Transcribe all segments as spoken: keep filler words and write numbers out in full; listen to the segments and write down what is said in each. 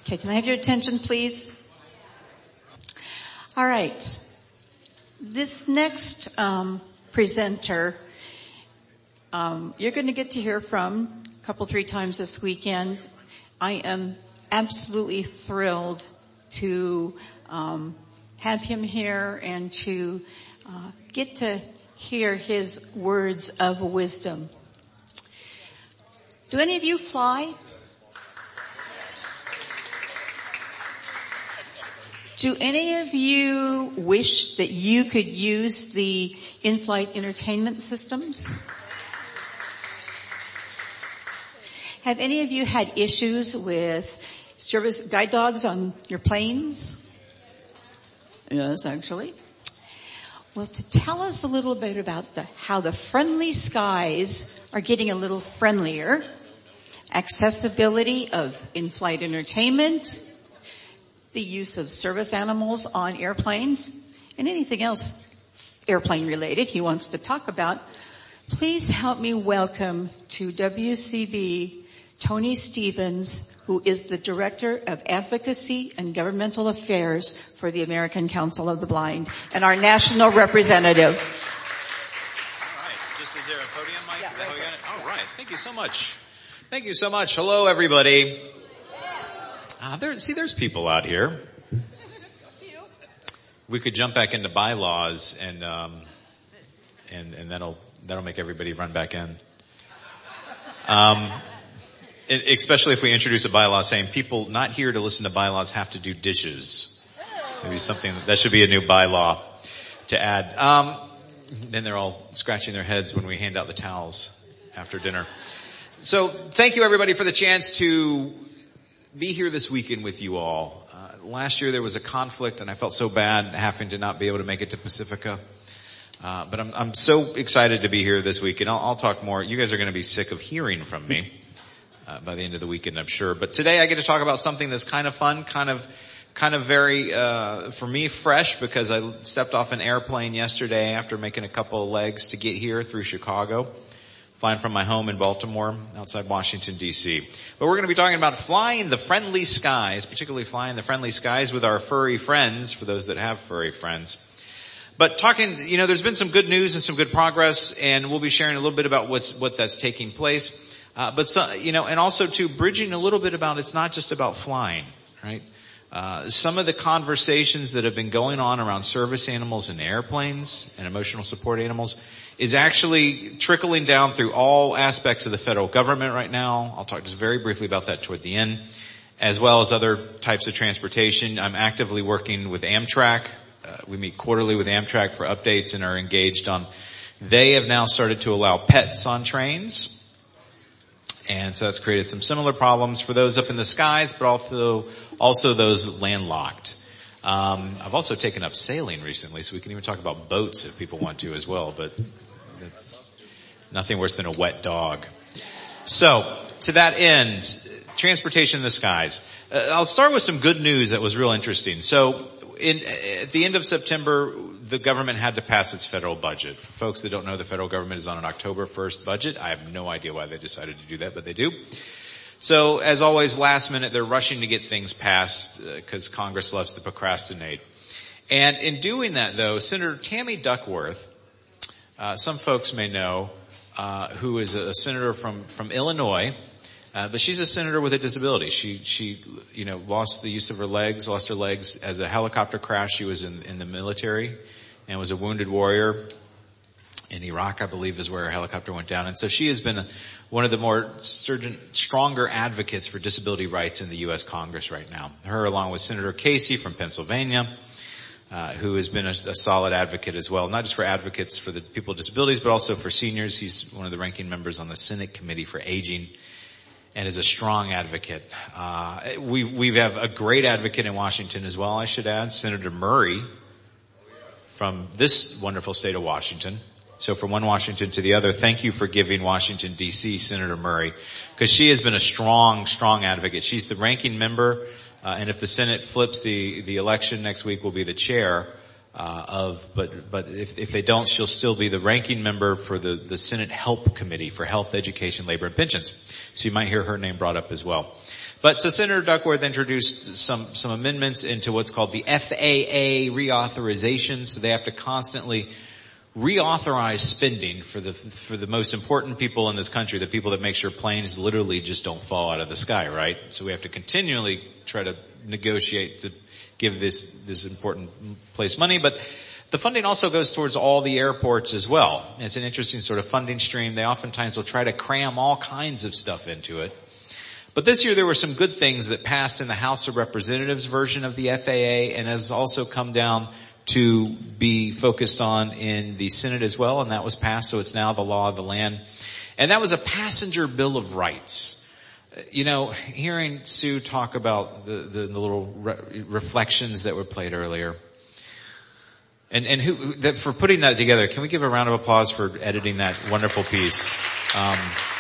Okay, can I have your attention, please? All right. This next um, presenter, um, you're going to get to hear from a couple, three times this weekend. I am absolutely thrilled to um, have him here and to uh, get to hear his words of wisdom. Do any of you fly? Do any of you wish that you could use the in-flight entertainment systems? Have any of you had issues with service guide dogs on your planes? Yes, actually. Well, to tell us a little bit about the, how the friendly skies are getting a little friendlier, accessibility of in-flight entertainment, the use of service animals on airplanes, and anything else airplane related he wants to talk about, please help me welcome to W C B Tony Stevens, who is the Director of Advocacy and Governmental Affairs for the American Council of the Blind and our national representative. All right. Just is there a podium mic? Yeah, Is that how we got it? All yeah. right. Thank you so much. Thank you so much. Hello, everybody. Uh, there, see, there's people out here. We could jump back into bylaws and, um, and, and that'll, that'll make everybody run back in. Um, it, especially if we introduce a bylaw saying people not here to listen to bylaws have to do dishes. Maybe something, that should be a new bylaw to add. Um, then they're all scratching their heads when we hand out the towels after dinner. So thank you everybody for the chance to be here this weekend with you all. Uh, last year there was a conflict and I felt so bad having to not be able to make it to Pacifica. Uh, but I'm, I'm so excited to be here this weekend. I'll, I'll talk more. You guys are going to be sick of hearing from me, uh, by the end of the weekend, I'm sure. But today I get to talk about something that's kind of fun, kind of, kind of very, uh, for me fresh because I stepped off an airplane yesterday after making a couple of legs to get here through Chicago. Flying from my home in Baltimore, outside Washington, D C. But we're going to be talking about flying the friendly skies, particularly flying the friendly skies with our furry friends, for those that have furry friends. But talking, you know, there's been some good news and some good progress, and we'll be sharing a little bit about what's, what that's taking place. Uh, but, so, you know, and also too, bridging a little bit about it's not just about flying, right? Uh, some of the conversations that have been going on around service animals and airplanes and emotional support animals is actually trickling down through all aspects of the federal government right now. I'll talk just very briefly about that toward the end, as well as other types of transportation. I'm actively working with Amtrak. Uh, we meet quarterly with Amtrak for updates and are engaged on, they have now started to allow pets on trains. And so that's created some similar problems for those up in the skies, but also, also those landlocked. Um, I've also taken up sailing recently, so we can even talk about boats if people want to as well, but that's nothing worse than a wet dog. So, to that end, transportation in the skies. Uh, I'll start with some good news that was real interesting. So, in, at the end of September, the government had to pass its federal budget. For folks that don't know, the federal government is on an October first budget. I have no idea why they decided to do that, but they do. So, as always, last minute, they're rushing to get things passed because uh, Congress loves to procrastinate. And in doing that, though, Senator Tammy Duckworth, uh, some folks may know, uh, who is a senator from, from Illinois, uh, but she's a senator with a disability. She, she, you know, lost the use of her legs, lost her legs as a helicopter crash. She was in, in the military and was a wounded warrior. In Iraq, I believe, is where her helicopter went down. And so she has been a, one of the more sturgeon, stronger advocates for disability rights in the U S Congress right now. Her, along with Senator Casey from Pennsylvania, uh, who has been a, a solid advocate as well, not just for advocates for the people with disabilities, but also for seniors. He's one of the ranking members on the Senate Committee for Aging and is a strong advocate. Uh, we, we have a great advocate in Washington as well, I should add, Senator Murray from this wonderful state of Washington. So from one Washington to the other, thank you for giving Washington, D C, Senator Murray, because she has been a strong, strong advocate. She's the ranking member, uh, and if the Senate flips the, the election next week, will be the chair, uh, of, but, but if, if they don't, she'll still be the ranking member for the, the Senate Help Committee for Health, Education, Labor, and Pensions. So you might hear her name brought up as well. But so Senator Duckworth introduced some, some amendments into what's called the F A A reauthorization. So they have to constantly reauthorize spending for the, for the most important people in this country, the people that make sure planes literally just don't fall out of the sky, right? So we have to continually try to negotiate to give this, this important place money. But the funding also goes towards all the airports as well. It's an interesting sort of funding stream. They oftentimes will try to cram all kinds of stuff into it. But this year there were some good things that passed in the House of Representatives version of the F A A and has also come down to be focused on in the Senate as well, and that was passed, so it's now the law of the land. And that was a passenger bill of rights. You know, hearing Sue talk about the, the, the little re- reflections that were played earlier, and, and who, who that, for putting that together, can we give a round of applause for editing that wonderful piece? Um,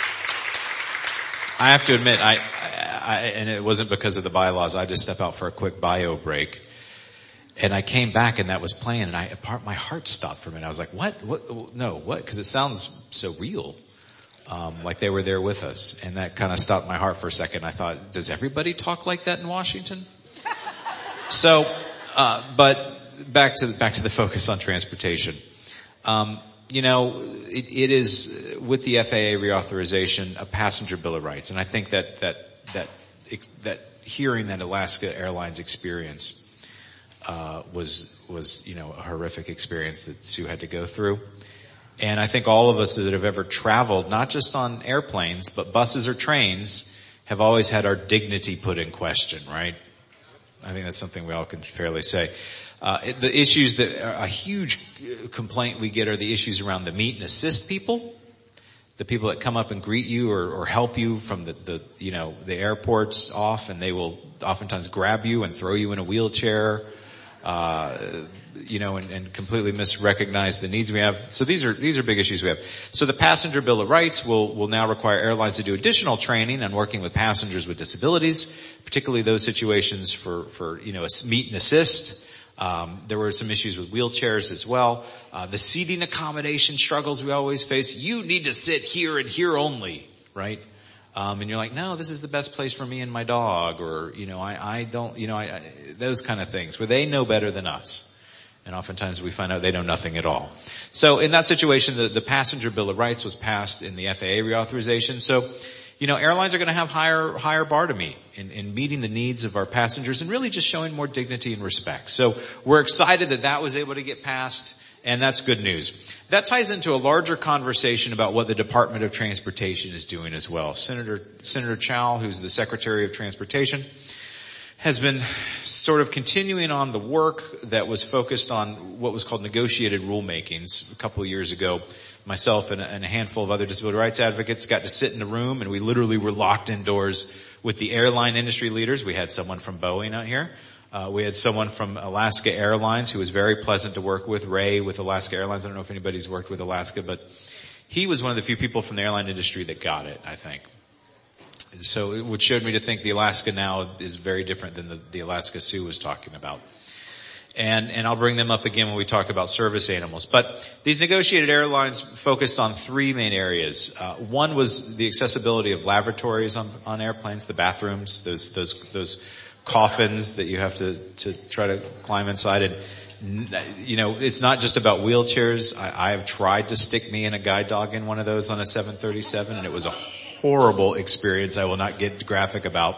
I have to admit, I, I, and it wasn't because of the bylaws, I just stepped out for a quick bio break. And I came back and that was playing and I, my heart stopped for a minute. I was like, what, what, no, what? Cause it sounds so real. Um, like they were there with us. And that kind of stopped my heart for a second. I thought, does everybody talk like that in Washington? So, uh, but back to, back to the focus on transportation. Um, you know, it, it is with the F A A reauthorization, a passenger bill of rights. And I think that, that, that, that hearing that Alaska Airlines experience Uh, was, was, you know, a horrific experience that Sue had to go through. And I think all of us that have ever traveled, not just on airplanes, but buses or trains, have always had our dignity put in question, right? I think that's something we all can fairly say. Uh, it, the issues that, a huge complaint we get are the issues around the meet and assist people. The people that come up and greet you or, or help you from the, the, you know, the airports off, and they will oftentimes grab you and throw you in a wheelchair. Uh, you know, and, and completely misrecognize the needs we have. So these are, these are big issues we have. So the Passenger Bill of Rights will, will now require airlines to do additional training on working with passengers with disabilities, particularly those situations for, for, you know, a meet and assist. Um, there were some issues with wheelchairs as well. Uh, the seating accommodation struggles we always face. You need to sit here and here only, right? Um, and you're like, no, this is the best place for me and my dog, or, you know, I, I don't, you know, I, I, those kind of things where they know better than us. And oftentimes we find out they know nothing at all. So in that situation, the, the Passenger Bill of Rights was passed in the F A A reauthorization. So, you know, airlines are going to have higher, higher bar to meet in, in meeting the needs of our passengers and really just showing more dignity and respect. So we're excited that that was able to get passed, and that's good news. That ties into a larger conversation about what the Department of Transportation is doing as well. Senator, Senator Chao, who's the Secretary of Transportation, has been sort of continuing on the work that was focused on what was called negotiated rulemakings. A couple of years ago, myself and a, and a handful of other disability rights advocates got to sit in a room, and we literally were locked indoors with the airline industry leaders. We had someone from Boeing out here. Uh, we had someone from Alaska Airlines who was very pleasant to work with, Ray with Alaska Airlines. I don't know if anybody's worked with Alaska, but he was one of the few people from the airline industry that got it, I think. So it which showed me to think the Alaska now is very different than the, the Alaska Sue was talking about. And, and I'll bring them up again when we talk about service animals. But these negotiated airlines focused on three main areas. Uh, one was the accessibility of lavatories on, on airplanes, the bathrooms, those, those, those coffins that you have to, to try to climb inside. And, you know, it's not just about wheelchairs. I, I have tried to stick me and a guide dog in one of those on a seven thirty-seven, and it was a horrible experience I will not get graphic about.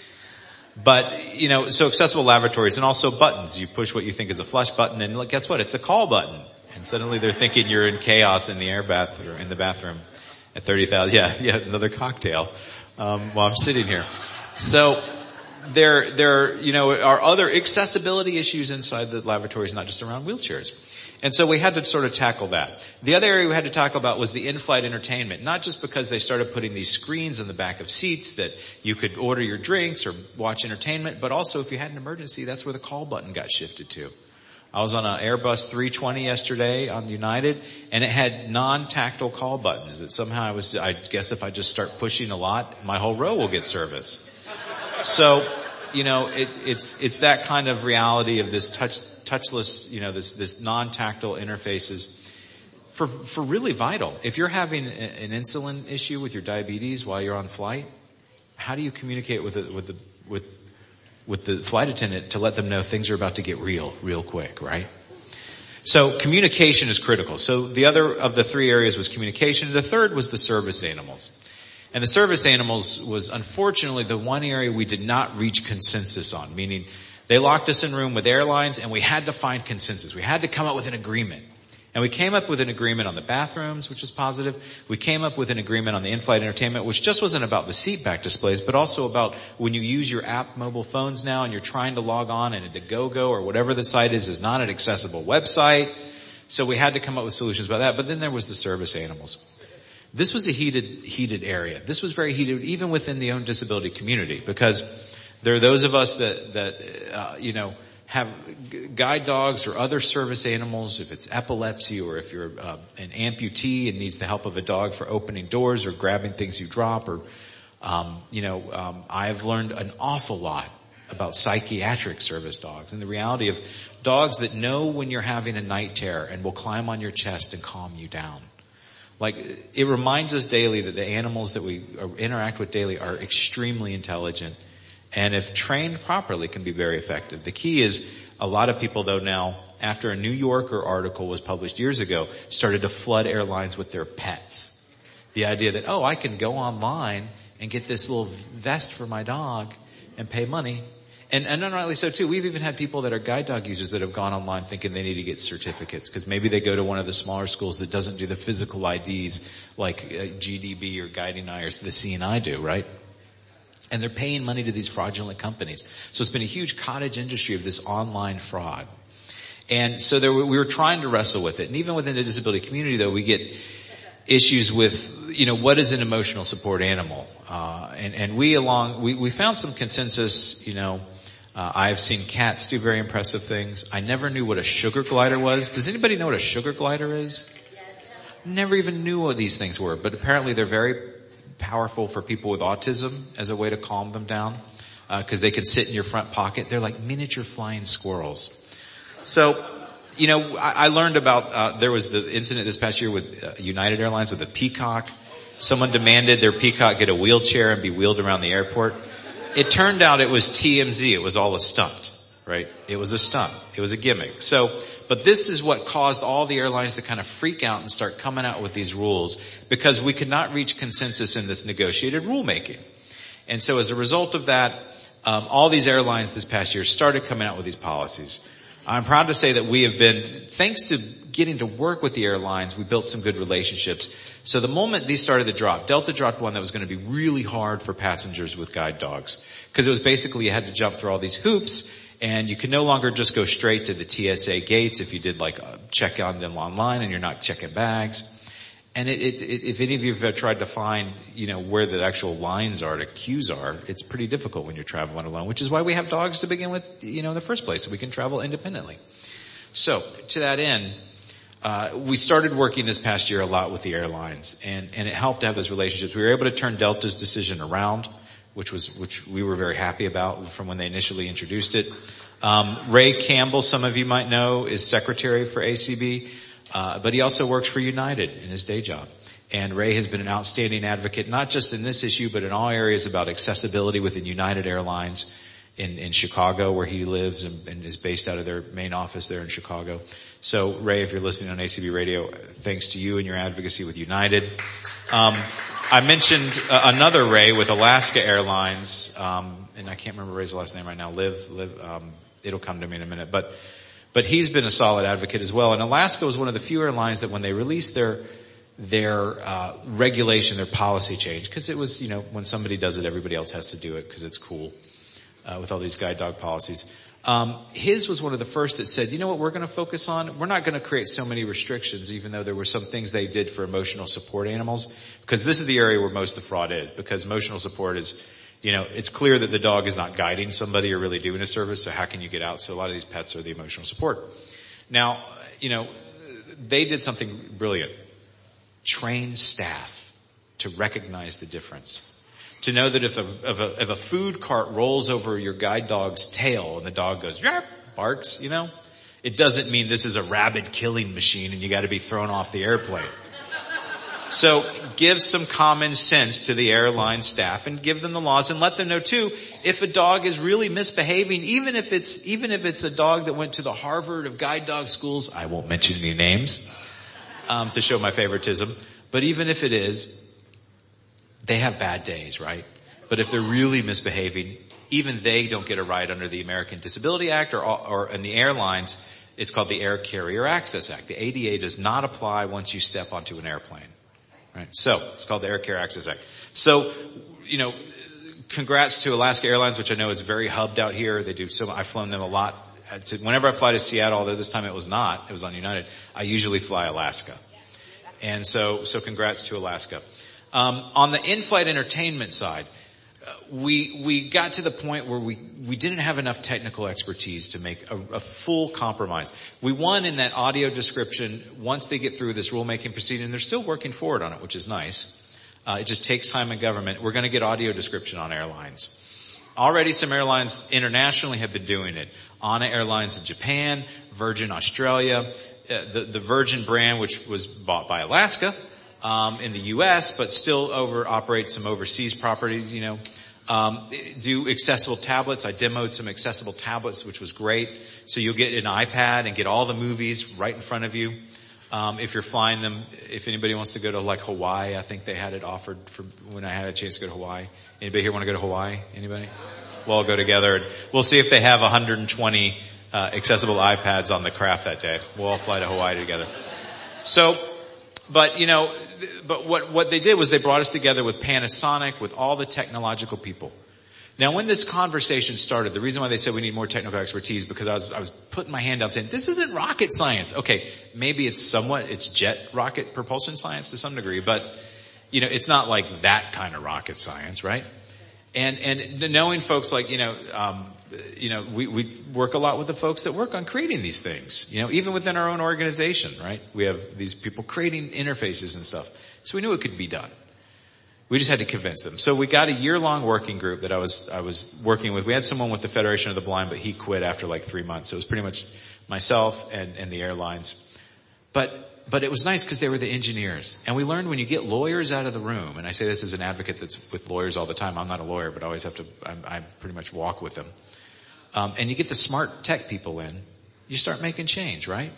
But, you know, so accessible lavatories, and also buttons. You push what you think is a flush button, and look, guess what? It's a call button. And suddenly they're thinking you're in chaos in the air bath or in the bathroom at thirty thousand. Yeah, yeah, another cocktail, um, while I'm sitting here. So, There, there, you know, are other accessibility issues inside the lavatories, not just around wheelchairs. And so we had to sort of tackle that. The other area we had to tackle about was the in-flight entertainment, not just because they started putting these screens in the back of seats that you could order your drinks or watch entertainment, but also if you had an emergency, that's where the call button got shifted to. I was on an Airbus three twenty yesterday on United, and it had non-tactile call buttons that somehow I was, I guess if I just start pushing a lot, my whole row will get service. So, you know, it, it's, it's that kind of reality of this touch, touchless, you know, this, this non-tactile interfaces for, for really vital. If you're having a, an insulin issue with your diabetes while you're on flight, how do you communicate with the, with the, with, with the flight attendant to let them know things are about to get real, real quick, right? So communication is critical. So the other of the three areas was communication. The third was the service animals. And the service animals was unfortunately the one area we did not reach consensus on, meaning they locked us in a room with airlines and we had to find consensus. We had to come up with an agreement. And we came up with an agreement on the bathrooms, which was positive. We came up with an agreement on the in-flight entertainment, which just wasn't about the seat back displays, but also about when you use your app mobile phones now and you're trying to log on and the GoGo or whatever the site is is not an accessible website. So we had to come up with solutions about that. But then there was the service animals. This was a heated, heated area. This was very heated even within the own disability community because there are those of us that, that, uh, you know, have guide dogs or other service animals, if it's epilepsy or if you're uh, an amputee and needs the help of a dog for opening doors or grabbing things you drop or, um, you know, um, I've learned an awful lot about psychiatric service dogs and the reality of dogs that know when you're having a night terror and will climb on your chest and calm you down. Like, it reminds us daily that the animals that we interact with daily are extremely intelligent and if trained properly can be very effective. The key is a lot of people though now, after a New Yorker article was published years ago, started to flood airlines with their pets. The idea that, oh, I can go online and get this little vest for my dog and pay money. And, and not only so too, we've even had people that are guide dog users that have gone online thinking they need to get certificates because maybe they go to one of the smaller schools that doesn't do the physical I Ds like uh, G D B or Guiding Eye or the C N I do, right? And they're paying money to these fraudulent companies. So it's been a huge cottage industry of this online fraud. And so there, we were trying to wrestle with it. And even within the disability community though, we get issues with, you know, what is an emotional support animal? Uh, and, and we along, we, we found some consensus, you know, uh, I've seen cats do very impressive things. I never knew what a sugar glider was. Does anybody know what a sugar glider is? Yes. Never even knew what these things were, but apparently they're very powerful for people with autism as a way to calm them down, uh, cause they can sit in your front pocket. They're like miniature flying squirrels. So, you know, I, I learned about, uh, there was the incident this past year with uh, United Airlines with a peacock. Someone demanded their peacock get a wheelchair and be wheeled around the airport. It turned out it was T M Z. It was all a stunt, right? It was a stunt. It was a gimmick. So, but this is what caused all the airlines to kind of freak out and start coming out with these rules because we could not reach consensus in this negotiated rulemaking. And so as a result of that, um, all these airlines this past year started coming out with these policies. I'm proud to say that we have been, thanks to getting to work with the airlines, we built some good relationships. So the moment these started to drop, Delta dropped one that was going to be really hard for passengers with guide dogs. Because it was basically you had to jump through all these hoops and you could no longer just go straight to the T S A gates if you did like a check on them online and you're not checking bags. And it, it, it, if any of you have tried to find, you know, where the actual lines are, the queues are, it's pretty difficult when you're traveling alone, which is why we have dogs to begin with, you know, in the first place, so we can travel independently. So to that end, Uh, we started working this past year a lot with the airlines and, and it helped to have those relationships. We were able to turn Delta's decision around, which was, which we were very happy about from when they initially introduced it. Um, Ray Campbell, some of you might know, is secretary for A C B, uh, but he also works for United in his day job. And Ray has been an outstanding advocate, not just in this issue, but in all areas about accessibility within United Airlines in, in Chicago, where he lives and, and is based out of their main office there in Chicago. So Ray, if you're listening on A C B radio, thanks to you and your advocacy with United. Um, I mentioned uh, another Ray with Alaska Airlines, um, and I can't remember Ray's last name right now. Liv, Liv, um, it'll come to me in a minute, but but he's been a solid advocate as well. And Alaska was one of the few airlines that when they released their their uh regulation, their policy change, because it was, you know, when somebody does it, everybody else has to do it because it's cool uh, with all these guide dog policies. Um, his was one of the first that said, you know what we're going to focus on? We're not going to create so many restrictions, even though there were some things they did for emotional support animals, because this is the area where most of the fraud is, because emotional support is, you know, it's clear that the dog is not guiding somebody or really doing a service, so how can you get out? So a lot of these pets are the emotional support. Now, you know, they did something brilliant. Train staff to recognize the difference. To know that if a, if a, if a food cart rolls over your guide dog's tail and the dog goes, yarp, barks, you know, it doesn't mean this is a rabid killing machine and you got to be thrown off the airplane. So give some common sense to the airline staff and give them the laws and let them know too, if a dog is really misbehaving, even if it's, even if it's a dog that went to the Harvard of guide dog schools, I won't mention any names, um, to show my favoritism, but even if it is, they have bad days, right? But if they're really misbehaving, even they don't get a ride under the American Disability Act or, or in the airlines, it's called the Air Carrier Access Act. The A D A does not apply once you step onto an airplane. Right. So it's called the Air Carrier Access Act. So, you know, congrats to Alaska Airlines, which I know is very hubbed out here. They do so. I've flown them a lot. To, whenever I fly to Seattle, although this time it was not, it was on United, I usually fly Alaska. And so, so congrats to Alaska. Um, on the in-flight entertainment side, uh, we we got to the point where we we didn't have enough technical expertise to make a, a full compromise. We won in that audio description. Once they get through this rulemaking proceeding, they're still working forward on it, which is nice. Uh, it just takes time in government. We're going to get audio description on airlines. Already some airlines internationally have been doing it. ANA Airlines in Japan, Virgin Australia, uh, the, the Virgin brand, which was bought by Alaska, um, in the U S, but still over operates some overseas properties, you know. Um, do accessible tablets. I demoed some accessible tablets, which was great. So you'll get an iPad and get all the movies right in front of you. Um, if you're flying them, if anybody wants to go to like Hawaii, I think they had it offered for when I had a chance to go to Hawaii. Anybody here want to go to Hawaii? Anybody? We'll all go together and we'll see if they have one hundred twenty, uh, accessible iPads on the craft that day. We'll all fly to Hawaii together. So, But, you know, but what, what they did was they brought us together with Panasonic, with all the technological people. Now, when this conversation started, the reason why they said we need more technical expertise, because I was, I was putting my hand out saying, this isn't rocket science. Okay, maybe it's somewhat, it's jet rocket propulsion science to some degree, but, you know, it's not like that kind of rocket science, right? And, and knowing folks like, you know, um, you know, we, we work a lot with the folks that work on creating these things, you know, even within our own organization, right? We have these people creating interfaces and stuff. So we knew it could be done. We just had to convince them. So we got a year-long working group that I was, I was working with. We had someone with the Federation of the Blind, but he quit after like three months. So it was pretty much myself and, and the airlines. But, but it was nice because they were the engineers. And we learned when you get lawyers out of the room, and I say this as an advocate that's with lawyers all the time. I'm not a lawyer, but I always have to, I, I pretty much walk with them. Um, and you get the smart tech people in, you start making change, right?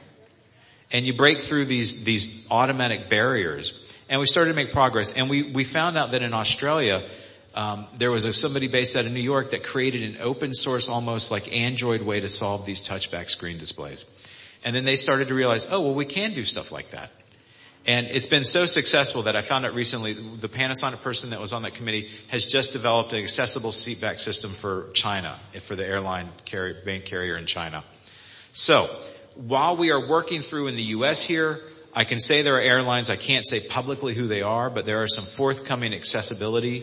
And you break through these, these automatic barriers. And we started to make progress. And we, we found out that in Australia, um, there was a, somebody based out of New York that created an open source, almost like Android way to solve these touchback screen displays. And then they started to realize, oh, well, we can do stuff like that. And it's been so successful that I found out recently the Panasonic person that was on that committee has just developed an accessible seatback system for China, for the airline carrier, main carrier in China. So while we are working through in the U S here, I can say there are airlines, I can't say publicly who they are, but there are some forthcoming accessibility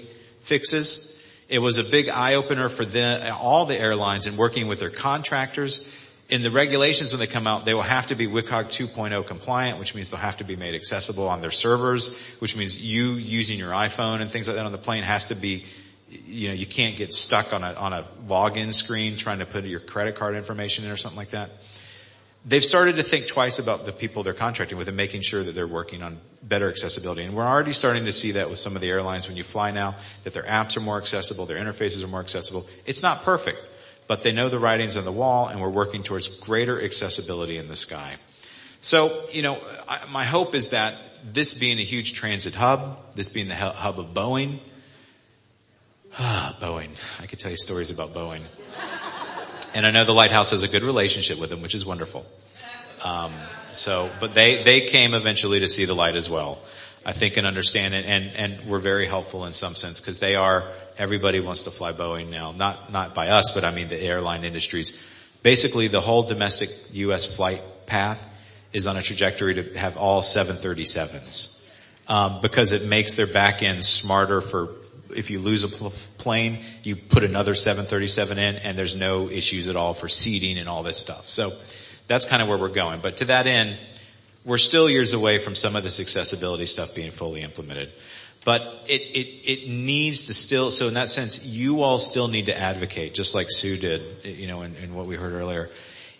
fixes. It was a big eye-opener for the, all the airlines in working with their contractors. In the regulations when they come out, they will have to be W C A G two point oh compliant, which means they'll have to be made accessible on their servers, which means you using your iPhone and things like that on the plane has to be, you know, you can't get stuck on a, on a login screen trying to put your credit card information in or something like that. They've started to think twice about the people they're contracting with and making sure that they're working on better accessibility. And we're already starting to see that with some of the airlines when you fly now, that their apps are more accessible, their interfaces are more accessible. It's not perfect, but they know the writing's on the wall and we're working towards greater accessibility in the sky. So, you know, I, my hope is that this being a huge transit hub, this being the hub of Boeing, ah, Boeing, I could tell you stories about Boeing. And I know the Lighthouse has a good relationship with them, which is wonderful. Um, so, but they, they came eventually to see the light as well. I think and understand it, and, and were very helpful in some sense because they are, everybody wants to fly Boeing now. Not, not by us, but I mean the airline industries. Basically the whole domestic U S flight path is on a trajectory to have all seven thirty-sevens. Um, because it makes their back end smarter for, if you lose a pl- plane, you put another seven thirty-seven in and there's no issues at all for seating and all this stuff. So that's kind of where we're going. But to that end, we're still years away from some of this accessibility stuff being fully implemented. But it, it, it needs to still, so in that sense, you all still need to advocate, just like Sue did, you know, in, in what we heard earlier.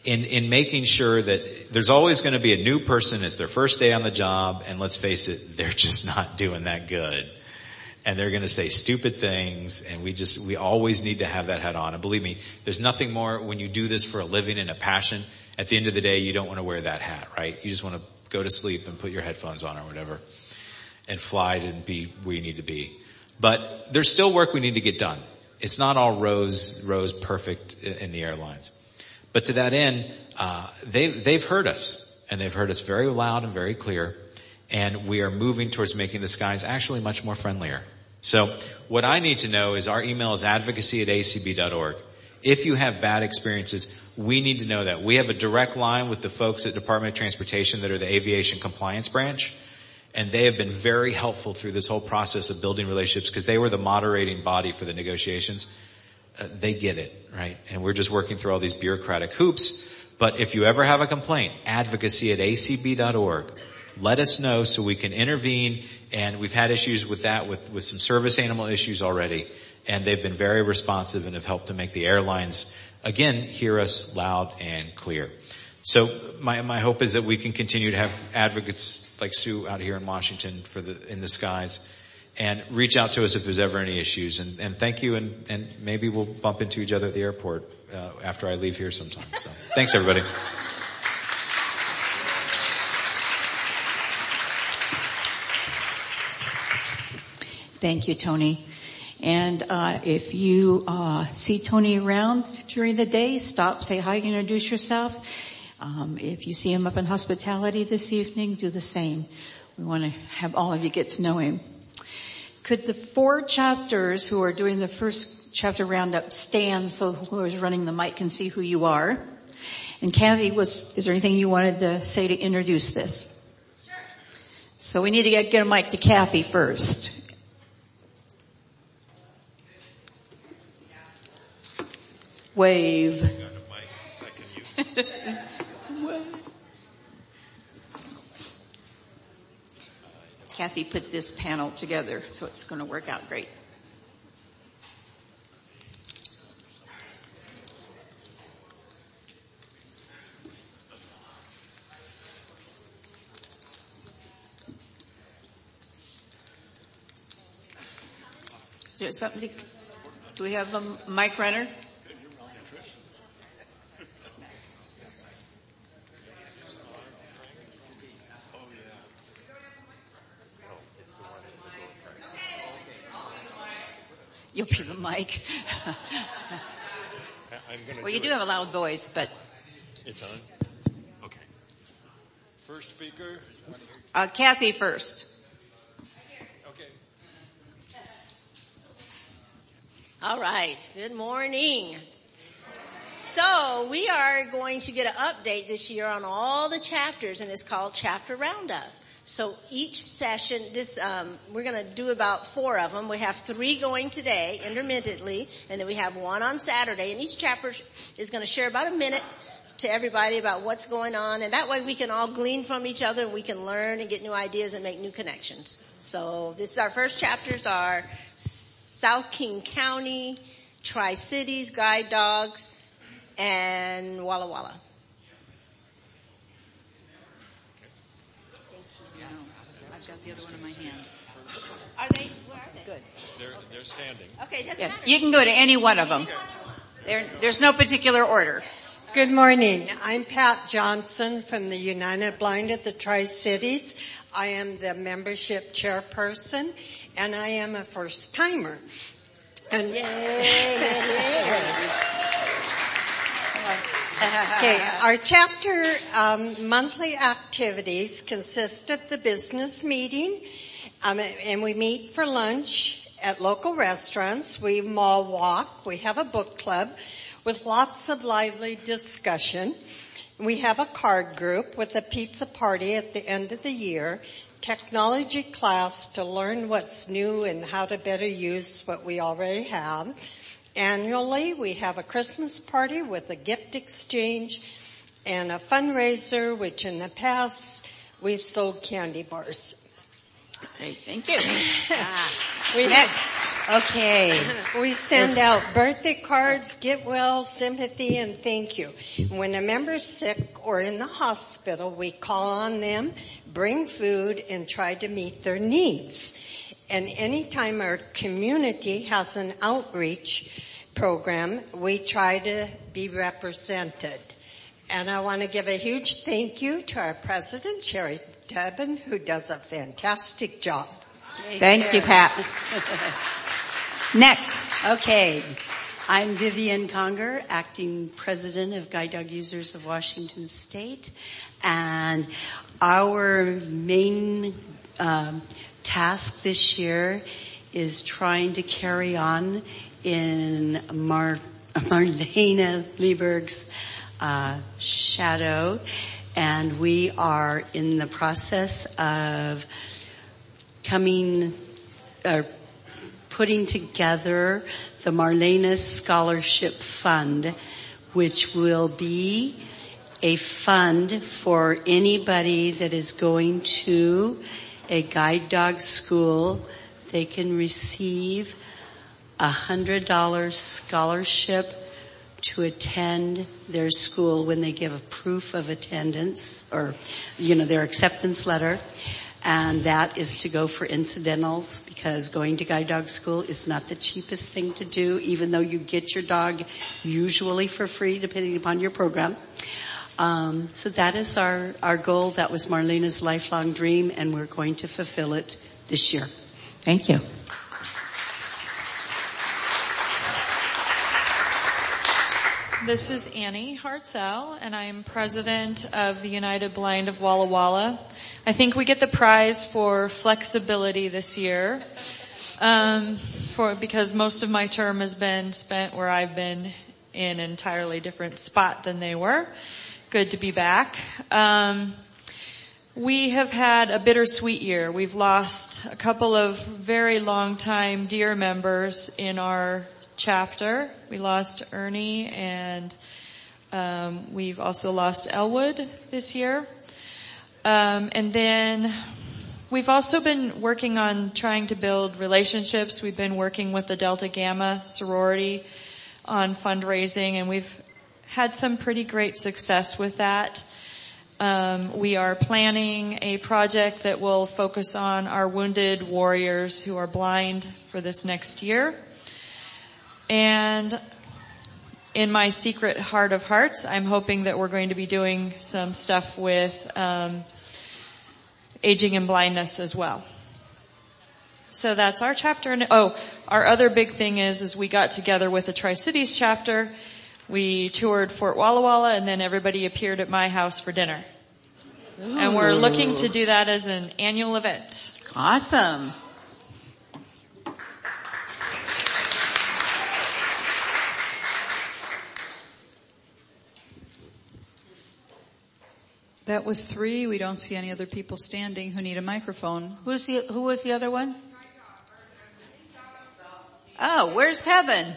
in, in making sure that there's always going to be a new person. It's their first day on the job, and let's face it, they're just not doing that good. And they're going to say stupid things, and we just, we always need to have that hat on. And believe me, there's nothing more when you do this for a living and a passion. At the end of the day, you don't want to wear that hat, right? You just want to go to sleep and put your headphones on or whatever and fly and be where you need to be. But there's still work we need to get done. It's not all rose, rose perfect in the airlines. But to that end, uh, they, they've heard us, and they've heard us very loud and very clear. And we are moving towards making the skies actually much more friendlier. So what I need to know is our email is advocacy at a c b dot org. If you have bad experiences, we need to know that. We have a direct line with the folks at Department of Transportation that are the Aviation Compliance Branch. And they have been very helpful through this whole process of building relationships because they were the moderating body for the negotiations. Uh, they get it, right? And we're just working through all these bureaucratic hoops. But if you ever have a complaint, advocacy at a c b dot org. Let us know so we can intervene. And we've had issues with that, with, with some service animal issues already. And they've been very responsive and have helped to make the airlines, again, hear us loud and clear. So my, my hope is that we can continue to have advocates like Sue out here in Washington for the, in the skies, and reach out to us if there's ever any issues. And, and thank you, and, and maybe we'll bump into each other at the airport, uh, after I leave here sometime. So thanks everybody. Thank you, Tony. And uh if you uh see Tony around during the day, stop, say hi, introduce yourself. Um if you see him up in hospitality this evening, do the same. We want to have all of you get to know him. Could the four chapters who are doing the first chapter roundup stand so whoever's running the mic can see who you are? And Kathy, was is there anything you wanted to say to introduce this? Sure. So we need to get, get a mic to Kathy first. Wave. Kathy put this panel together, so it's going to work out great. Is there something to, do we have a mic runner? You'll be the mic. Well, you do have a loud voice, but... It's on? Okay. First speaker. Uh, Kathy first. Okay. All right. Good morning. So we are going to get an update this year on all the chapters, and it's called Chapter Roundup. So each session, this, um, we're going to do about four of them. We have three going today, intermittently, and then we have one on Saturday. And each chapter is going to share about a minute to everybody about what's going on. And that way we can all glean from each other, and we can learn and get new ideas and make new connections. So this is our first chapters are South King County, Tri-Cities, Guide Dogs, and Walla Walla. I've got the other one in my hand. Are they? Where are they? Good. They're, they're standing. Okay, doesn't Yeah, matter. you can go to any one of them. There, there's no particular order. Good morning. I'm Pat Johnson from the United Blind at the Tri-Cities. I am the membership chairperson, and I am a first-timer. And Okay, our chapter um, monthly activities consist of the business meeting, um, and we meet for lunch at local restaurants. We mall walk. We have a book club with lots of lively discussion. We have a card group with a pizza party at the end of the year, technology class to learn what's new and how to better use what we already have. Annually, we have a Christmas party with a gift exchange and a fundraiser, which in the past we've sold candy bars. Great, thank you. We next. Okay. We send out birthday cards, get well, sympathy, and thank you. When a member's sick or in the hospital, we call on them, bring food, and try to meet their needs. And anytime our community has an outreach program, we try to be represented. And I want to give a huge thank you to our president, Sherry Dubin, who does a fantastic job. Thank you, Pat. Next. Okay. I'm Vivian Conger, acting president of Guide Dog Users of Washington State. And our main um, task this year is trying to carry on in Mar- Marlena Lieberg's uh, shadow. And we are in the process of coming, or uh, putting together the Marlena Scholarship Fund, which will be a fund for anybody that is going to a guide dog school. They can receive a hundred dollars scholarship to attend their school when they give a proof of attendance, or, you know, their acceptance letter. And that is to go for incidentals, because going to guide dog school is not the cheapest thing to do, even though you get your dog usually for free, depending upon your program. Um, so that is our, our goal. That was Marlena's lifelong dream, and we're going to fulfill it this year. Thank you. This is Annie Hartzell, and I'm president of the United Blind of Walla Walla. I think we get the prize for flexibility this year, um, for because most of my term has been spent where I've been in an entirely different spot than they were. Good to be back. Um, we have had a bittersweet year. We've lost a couple of very long-time dear members in our chapter. We lost Ernie, and um, we've also lost Elwood this year. Um, and then we've also been working on trying to build relationships. We've been working with the Delta Gamma sorority on fundraising, and we've had some pretty great success with that. Um, we are planning a project that will focus on our wounded warriors who are blind for this next year. And in my secret heart of hearts, I'm hoping that we're going to be doing some stuff with um, aging and blindness as well. So that's our chapter. And oh, our other big thing is, is we got together with the Tri-Cities chapter. We toured Fort Walla Walla, and then everybody appeared at my house for dinner. Ooh. And we're looking to do that as an annual event. Awesome. That was three. We don't see any other people standing who need a microphone. Who's the, who was the other one? Oh, where's Kevin?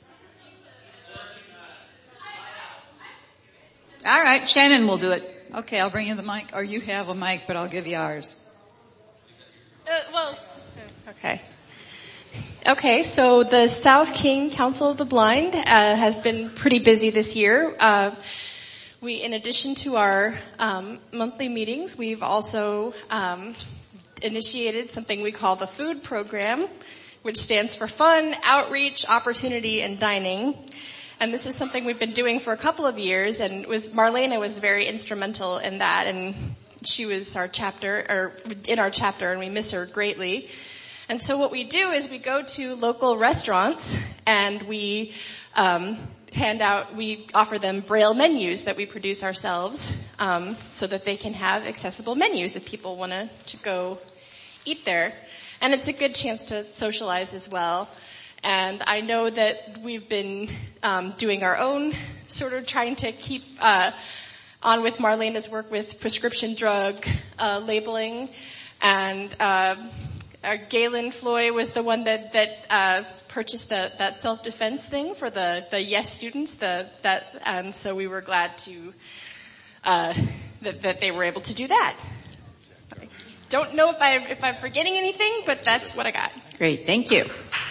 All right, Shannon will do it. Okay, I'll bring you the mic, or you have a mic, but I'll give you ours. Uh, well, okay. Okay, so the South King Council of the Blind uh, has been pretty busy this year. Uh, we, in addition to our um, monthly meetings, we've also um, initiated something we call the Food Program, which stands for Fun, Outreach, Opportunity, and Dining. And this is something we've been doing for a couple of years, and it was Marlena was very instrumental in that, and she was our chapter, or in our chapter, and we miss her greatly. And so what we do is we go to local restaurants, and we um, hand out, we offer them Braille menus that we produce ourselves, um, so that they can have accessible menus if people want to to go eat there. And it's a good chance to socialize as well. And I know that we've been um, doing our own, sort of trying to keep uh, on with Marlena's work with prescription drug uh, labeling. And uh, our Galen Floyd was the one that that uh, purchased the, that self-defense thing for the the Yes students. The that and so we were glad to uh, that that they were able to do that. don't know if I if I'm forgetting anything, but that's what I got. Great, thank you.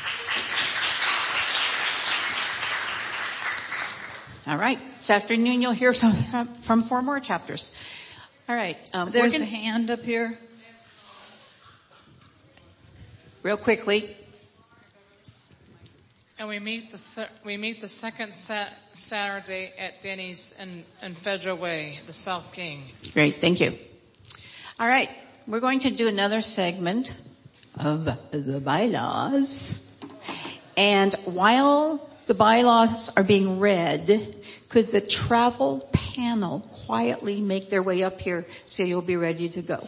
All right, this afternoon you'll hear some, from four more chapters. All right. Um, There's gonna, a hand up here. Real quickly. And we meet the th- we meet the second sa- Saturday at Denny's in, in Federal Way, the South King. Great, thank you. All right, we're going to do another segment of the bylaws. And while the bylaws are being read, could the travel panel quietly make their way up here so you'll be ready to go?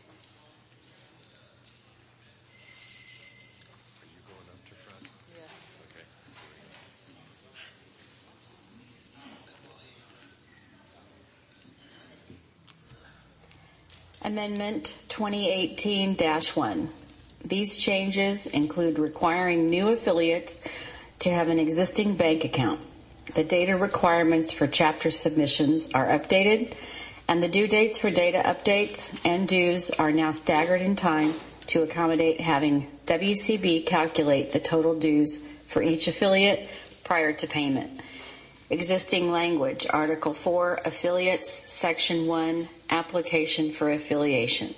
Amendment twenty eighteen dash one. These changes include requiring new affiliates to have an existing bank account. The data requirements for chapter submissions are updated, and the due dates for data updates and dues are now staggered in time to accommodate having W C B calculate the total dues for each affiliate prior to payment. Existing language, Article four, Affiliates, Section one, Application for Affiliation.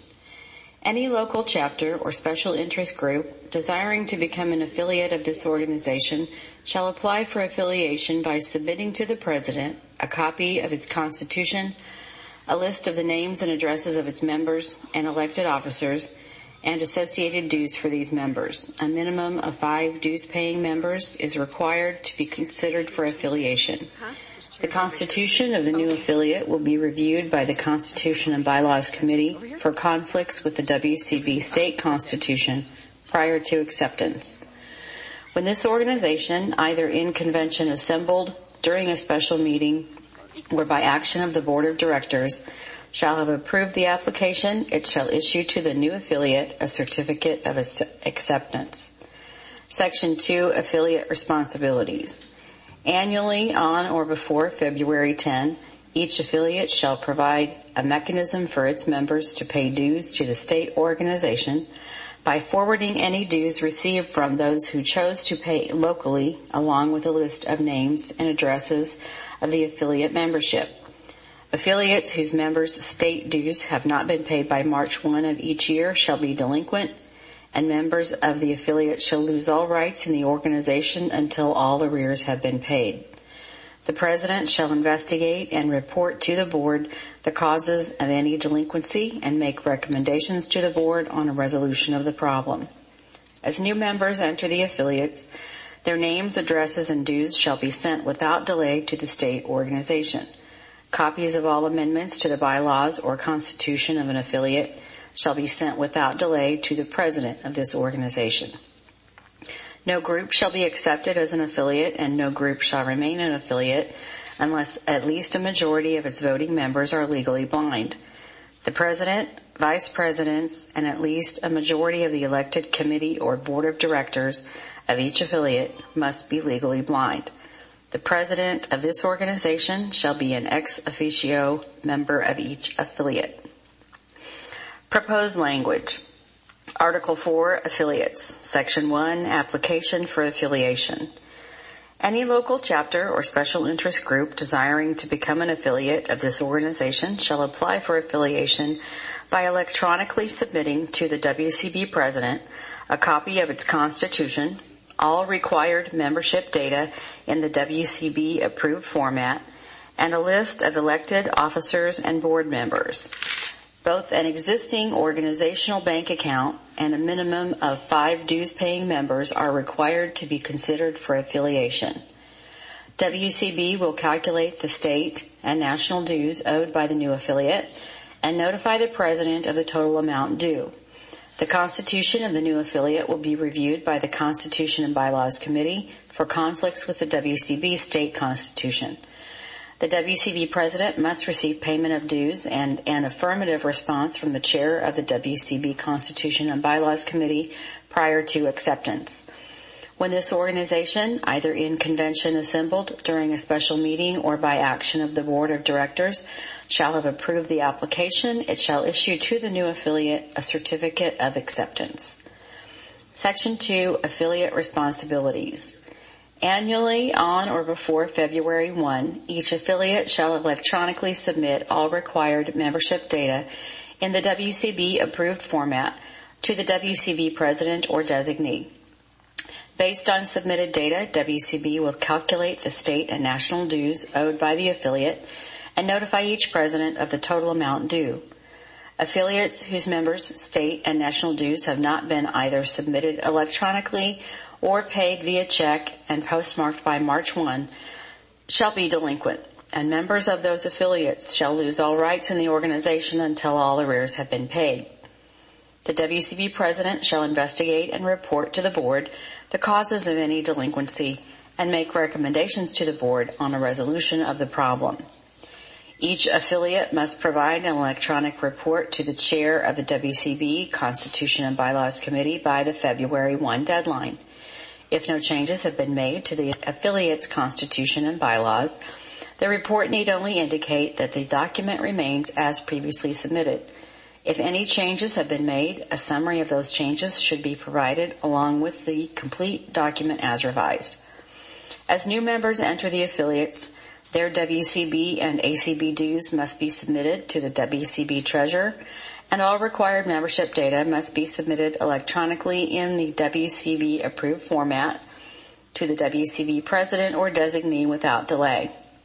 Any local chapter or special interest group desiring to become an affiliate of this organization shall apply for affiliation by submitting to the President a copy of its Constitution, a list of the names and addresses of its members and elected officers, and associated dues for these members. A minimum of five dues-paying members is required to be considered for affiliation. The Constitution of the new affiliate will be reviewed by the Constitution and Bylaws Committee for conflicts with the W C B state constitution prior to acceptance. When this organization, either in convention assembled, during a special meeting, or by action of the Board of Directors, shall have approved the application, it shall issue to the new affiliate a certificate of acceptance. Section two, Affiliate Responsibilities. Annually, on or before February tenth, each affiliate shall provide a mechanism for its members to pay dues to the state organization by forwarding any dues received from those who chose to pay locally, along with a list of names and addresses of the affiliate membership. Affiliates whose members' state dues have not been paid by March first of each year shall be delinquent, and members of the affiliate shall lose all rights in the organization until all arrears have been paid. The President shall investigate and report to the Board the causes of any delinquency and make recommendations to the Board on a resolution of the problem. As new members enter the affiliates, their names, addresses, and dues shall be sent without delay to the state organization. Copies of all amendments to the bylaws or constitution of an affiliate shall be sent without delay to the President of this organization. No group shall be accepted as an affiliate, and no group shall remain an affiliate unless at least a majority of its voting members are legally blind. The President, Vice Presidents, and at least a majority of the elected committee or Board of Directors of each affiliate must be legally blind. The President of this organization shall be an ex officio member of each affiliate. Proposed language. Article four, Affiliates. Section one, Application for Affiliation. Any local chapter or special interest group desiring to become an affiliate of this organization shall apply for affiliation by electronically submitting to the W C B President a copy of its Constitution, all required membership data in the W C B approved format, and a list of elected officers and board members. Both an existing organizational bank account and a minimum of five dues-paying members are required to be considered for affiliation. W C B will calculate the state and national dues owed by the new affiliate and notify the President of the total amount due. The Constitution of the new affiliate will be reviewed by the Constitution and Bylaws Committee for conflicts with the W C B state constitution. The W C B President must receive payment of dues and an affirmative response from the chair of the W C B Constitution and Bylaws Committee prior to acceptance. When this organization, either in convention assembled during a special meeting or by action of the board of directors, shall have approved the application, it shall issue to the new affiliate a certificate of acceptance. Section two, affiliate responsibilities. Annually, on or before February first, each affiliate shall electronically submit all required membership data in the W C B approved format to the W C B president or designee. Based on submitted data, W C B will calculate the state and national dues owed by the affiliate and notify each president of the total amount due. Affiliates whose members' state and national dues have not been either submitted electronically or paid via check and postmarked by March first shall be delinquent, and members of those affiliates shall lose all rights in the organization until all arrears have been paid. The W C B president shall investigate and report to the board the causes of any delinquency and make recommendations to the board on a resolution of the problem. Each affiliate must provide an electronic report to the chair of the W C B Constitution and Bylaws Committee by the February first deadline. If no changes have been made to the affiliate's constitution and bylaws, the report need only indicate that the document remains as previously submitted. If any changes have been made, a summary of those changes should be provided along with the complete document as revised. As new members enter the affiliates, their W C B and A C B dues must be submitted to the W C B treasurer, and all required membership data must be submitted electronically in the W C B approved format to the W C B president or designee without delay.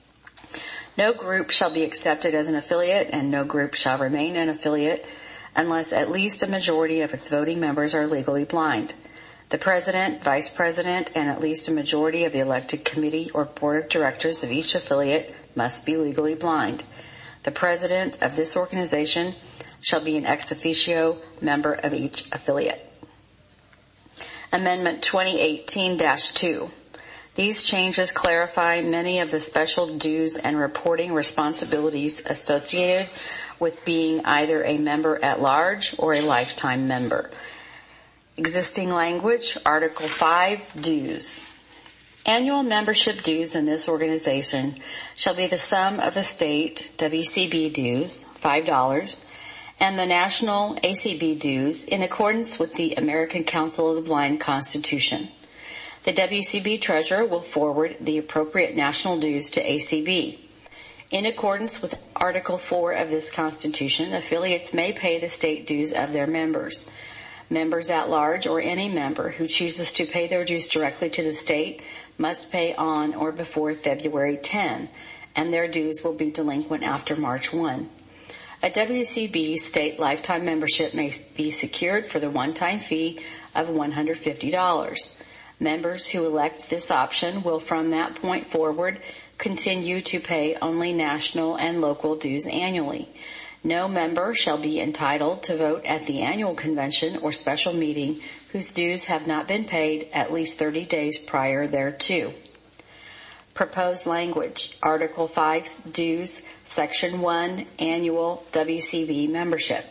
No group shall be accepted as an affiliate, and no group shall remain an affiliate unless at least a majority of its voting members are legally blind. The president, vice president, and at least a majority of the elected committee or board of directors of each affiliate must be legally blind. The president of this organization shall be an ex officio member of each affiliate. Amendment twenty eighteen dash two. These changes clarify many of the special dues and reporting responsibilities associated with being either a member at large or a lifetime member. Existing language, Article five, dues. Annual membership dues in this organization shall be the sum of the state W C B dues, five dollars, and the national A C B dues in accordance with the American Council of the Blind Constitution. The W C B treasurer will forward the appropriate national dues to A C B. In accordance with Article four of this Constitution, affiliates may pay the state dues of their members. Members at large or any member who chooses to pay their dues directly to the state must pay on or before February tenth, and their dues will be delinquent after March first. A W C B state lifetime membership may be secured for the one-time fee of one hundred fifty dollars. Members who elect this option will from that point forward continue to pay only national and local dues annually. No member shall be entitled to vote at the annual convention or special meeting whose dues have not been paid at least thirty days prior thereto. Proposed language, Article five, dues, Section one, annual W C B membership.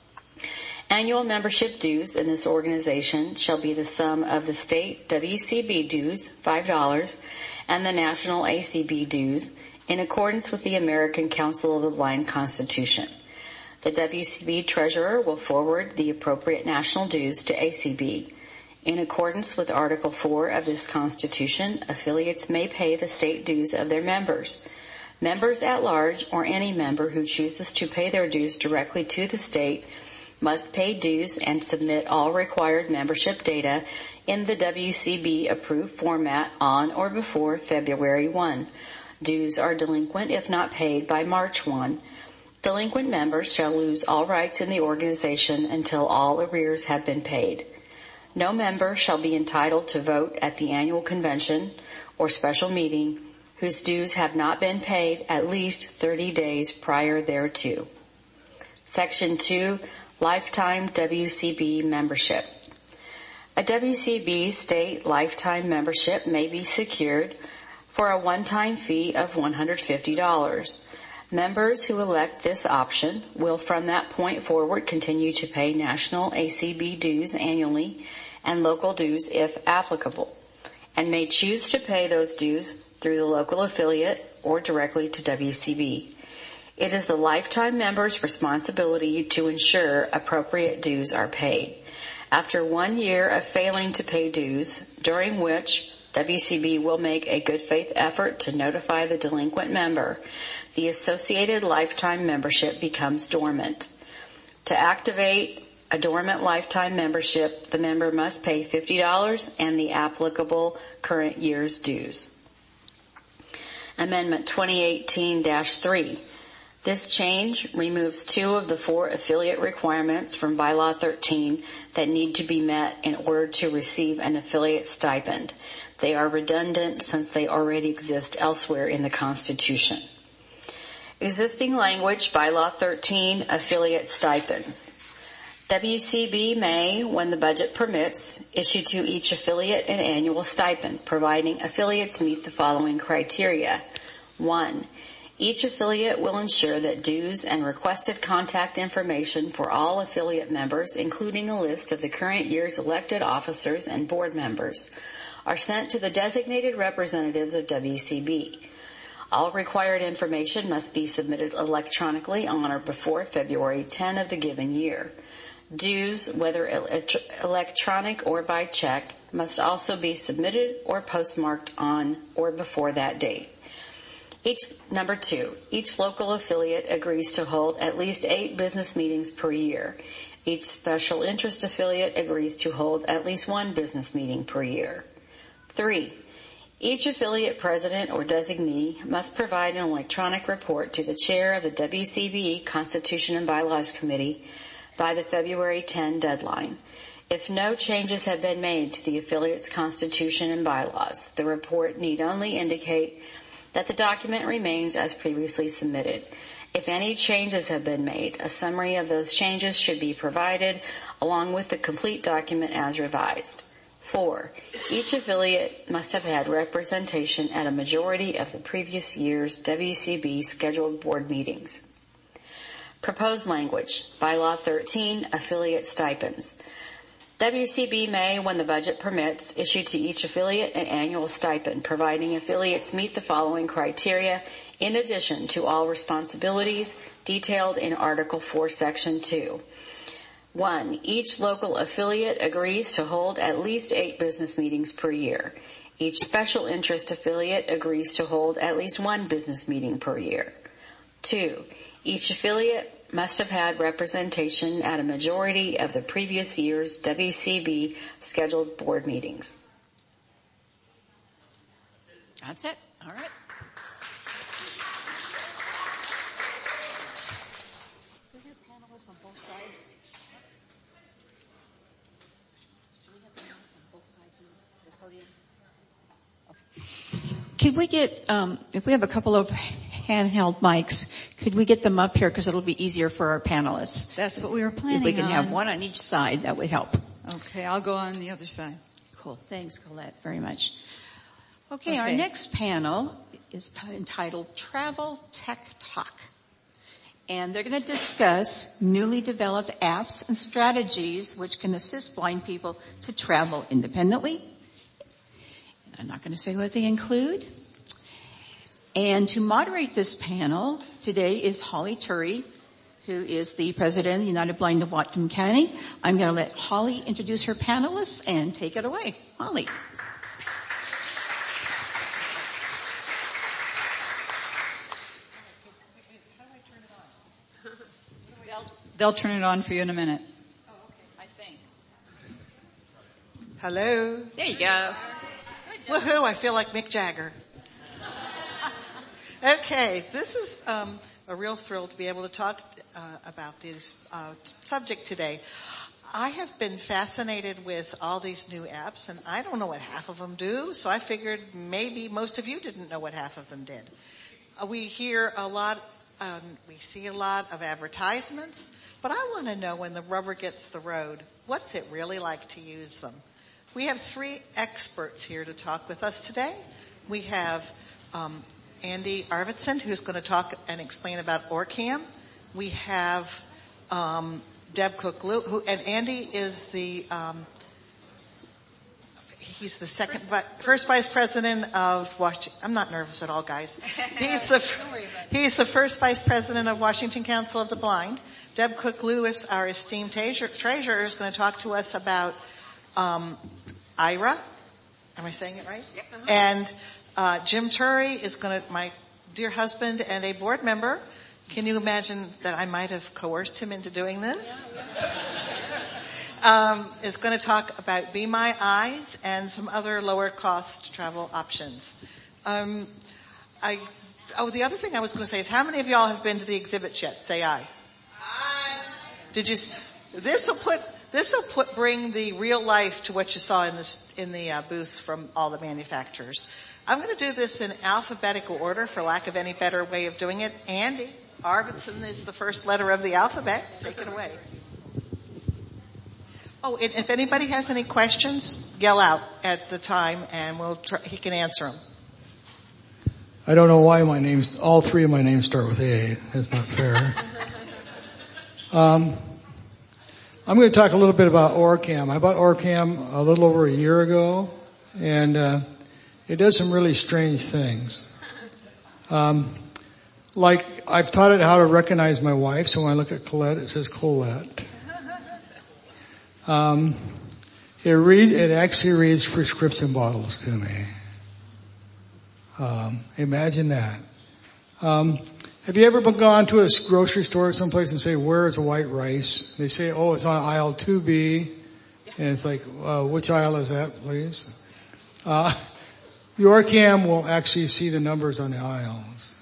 Annual membership dues in this organization shall be the sum of the state W C B dues, five dollars, and the national A C B dues in accordance with the American Council of the Blind Constitution. The W C B treasurer will forward the appropriate national dues to A C B. In accordance with Article four of this Constitution, affiliates may pay the state dues of their members. Members at large or any member who chooses to pay their dues directly to the state must pay dues and submit all required membership data in the W C B approved format on or before February first. Dues are delinquent if not paid by March first. Delinquent members shall lose all rights in the organization until all arrears have been paid. No member shall be entitled to vote at the annual convention or special meeting whose dues have not been paid at least thirty days prior thereto. Section two, lifetime W C B membership. A W C B state lifetime membership may be secured for a one-time fee of one hundred fifty dollars. Members who elect this option will from that point forward continue to pay national A C B dues annually and local dues if applicable. and may choose to pay those dues through the local affiliate or directly to W C B. It is the lifetime member's responsibility to ensure appropriate dues are paid. After one year of failing to pay dues, during which W C B will make a good faith effort to notify the delinquent member, the associated lifetime membership becomes dormant. To activate a dormant lifetime membership, the member must pay fifty dollars and the applicable current year's dues. Amendment twenty eighteen dash three. This change removes two of the four affiliate requirements from Bylaw thirteen that need to be met in order to receive an affiliate stipend. They are redundant since they already exist elsewhere in the Constitution. Existing language, Bylaw thirteen, affiliate stipends. W C B may, when the budget permits, issue to each affiliate an annual stipend, providing affiliates meet the following criteria. One, each affiliate will ensure that dues and requested contact information for all affiliate members, including a list of the current year's elected officers and board members, are sent to the designated representatives of W C B. All required information must be submitted electronically on or before February tenth of the given year. Dues, whether electronic or by check, must also be submitted or postmarked on or before that date. Each, number two, each local affiliate agrees to hold at least eight business meetings per year. Each special interest affiliate agrees to hold at least one business meeting per year. Three, each affiliate president or designee must provide an electronic report to the chair of the W C B Constitution and Bylaws Committee by the February tenth deadline. If no changes have been made to the affiliate's constitution and bylaws, the report need only indicate that the document remains as previously submitted. If any changes have been made, a summary of those changes should be provided along with the complete document as revised. Four, each affiliate must have had representation at a majority of the previous year's W C B scheduled board meetings. Proposed language, Bylaw thirteen, affiliate stipends. W C B may, when the budget permits, issue to each affiliate an annual stipend, providing affiliates meet the following criteria in addition to all responsibilities detailed in Article four, Section two. One, each local affiliate agrees to hold at least eight business meetings per year. Each special interest affiliate agrees to hold at least one business meeting per year. Two, each affiliate must have had representation at a majority of the previous year's W C B scheduled board meetings. That's it. All right. Do we have panelists on both sides? Do we have panelists on both sides of the podium? Okay. Could we get, um, if we have a couple of handheld mics, could we get them up here because it'll be easier for our panelists? That's what we were planning on. If we can on. have one on each side, that would help. Okay, I'll go on the other side. Cool. Thanks, Colette, very much. Okay, okay. Our next panel is t- entitled Travel Tech Talk. And they're going to discuss newly developed apps and strategies which can assist blind people to travel independently. I'm not going to say what they include. And to moderate this panel today is Holly Turry, who is the president of the United Blind of Whatcom County. I'm going to let Holly introduce her panelists and take it away. Holly. They'll, they'll turn it on for you in a minute. Oh, okay. I think. Hello. There you go. Woohoo, I feel like Mick Jagger. Okay, this is um, a real thrill to be able to talk uh, about this uh, subject today. I have been fascinated with all these new apps, and I don't know what half of them do, so I figured maybe most of you didn't know what half of them did. Uh, we hear a lot, um, we see a lot of advertisements, but I want to know when the rubber gets the road, what's it really like to use them? We have three experts here to talk with us today. We have um, Andy Arvidsson, who's going to talk and explain about OrCam. We have um, Deb Cook, who, and Andy is the, um, he's the second, vi- first vice president of Washington. I'm not nervous at all, guys. He's the, he's the first vice president of Washington Council of the Blind. Deb Cook Lewis, our esteemed treasurer, is going to talk to us about um, I R A. Am I saying it right? Yep. Uh-huh. And uh, Jim Turry is going to, my dear husband and a board member. Can you imagine that I might have coerced him into doing this? Yeah, yeah. um, is going to talk about Be My Eyes and some other lower cost travel options. Um, I oh, the other thing I was going to say is, how many of y'all have been to the exhibits yet? Say aye. Aye. Did you? This will put. This will put, bring the real life to what you saw in this, in the uh, booths from all the manufacturers. I'm going to do this in alphabetical order for lack of any better way of doing it. Andy Arvidsson is the first letter of the alphabet. Take it away. Oh, and if anybody has any questions, yell out at the time and we'll try, he can answer them. I don't know why my names, all three of my names start with A. That's not fair. um, I'm going to talk a little bit about Orcam. I bought Orcam a little over a year ago, and uh, it does some really strange things. Um, like, I've taught it how to recognize my wife, so when I look at Colette, it says Colette. Um, it reads, it actually reads prescription bottles to me. Um, imagine that. Um, Have you ever been gone to a grocery store someplace and say, where is the white rice? They say, oh, it's on aisle two B. And it's like, uh, which aisle is that, please? Uh, the Orcam will actually see the numbers on the aisles.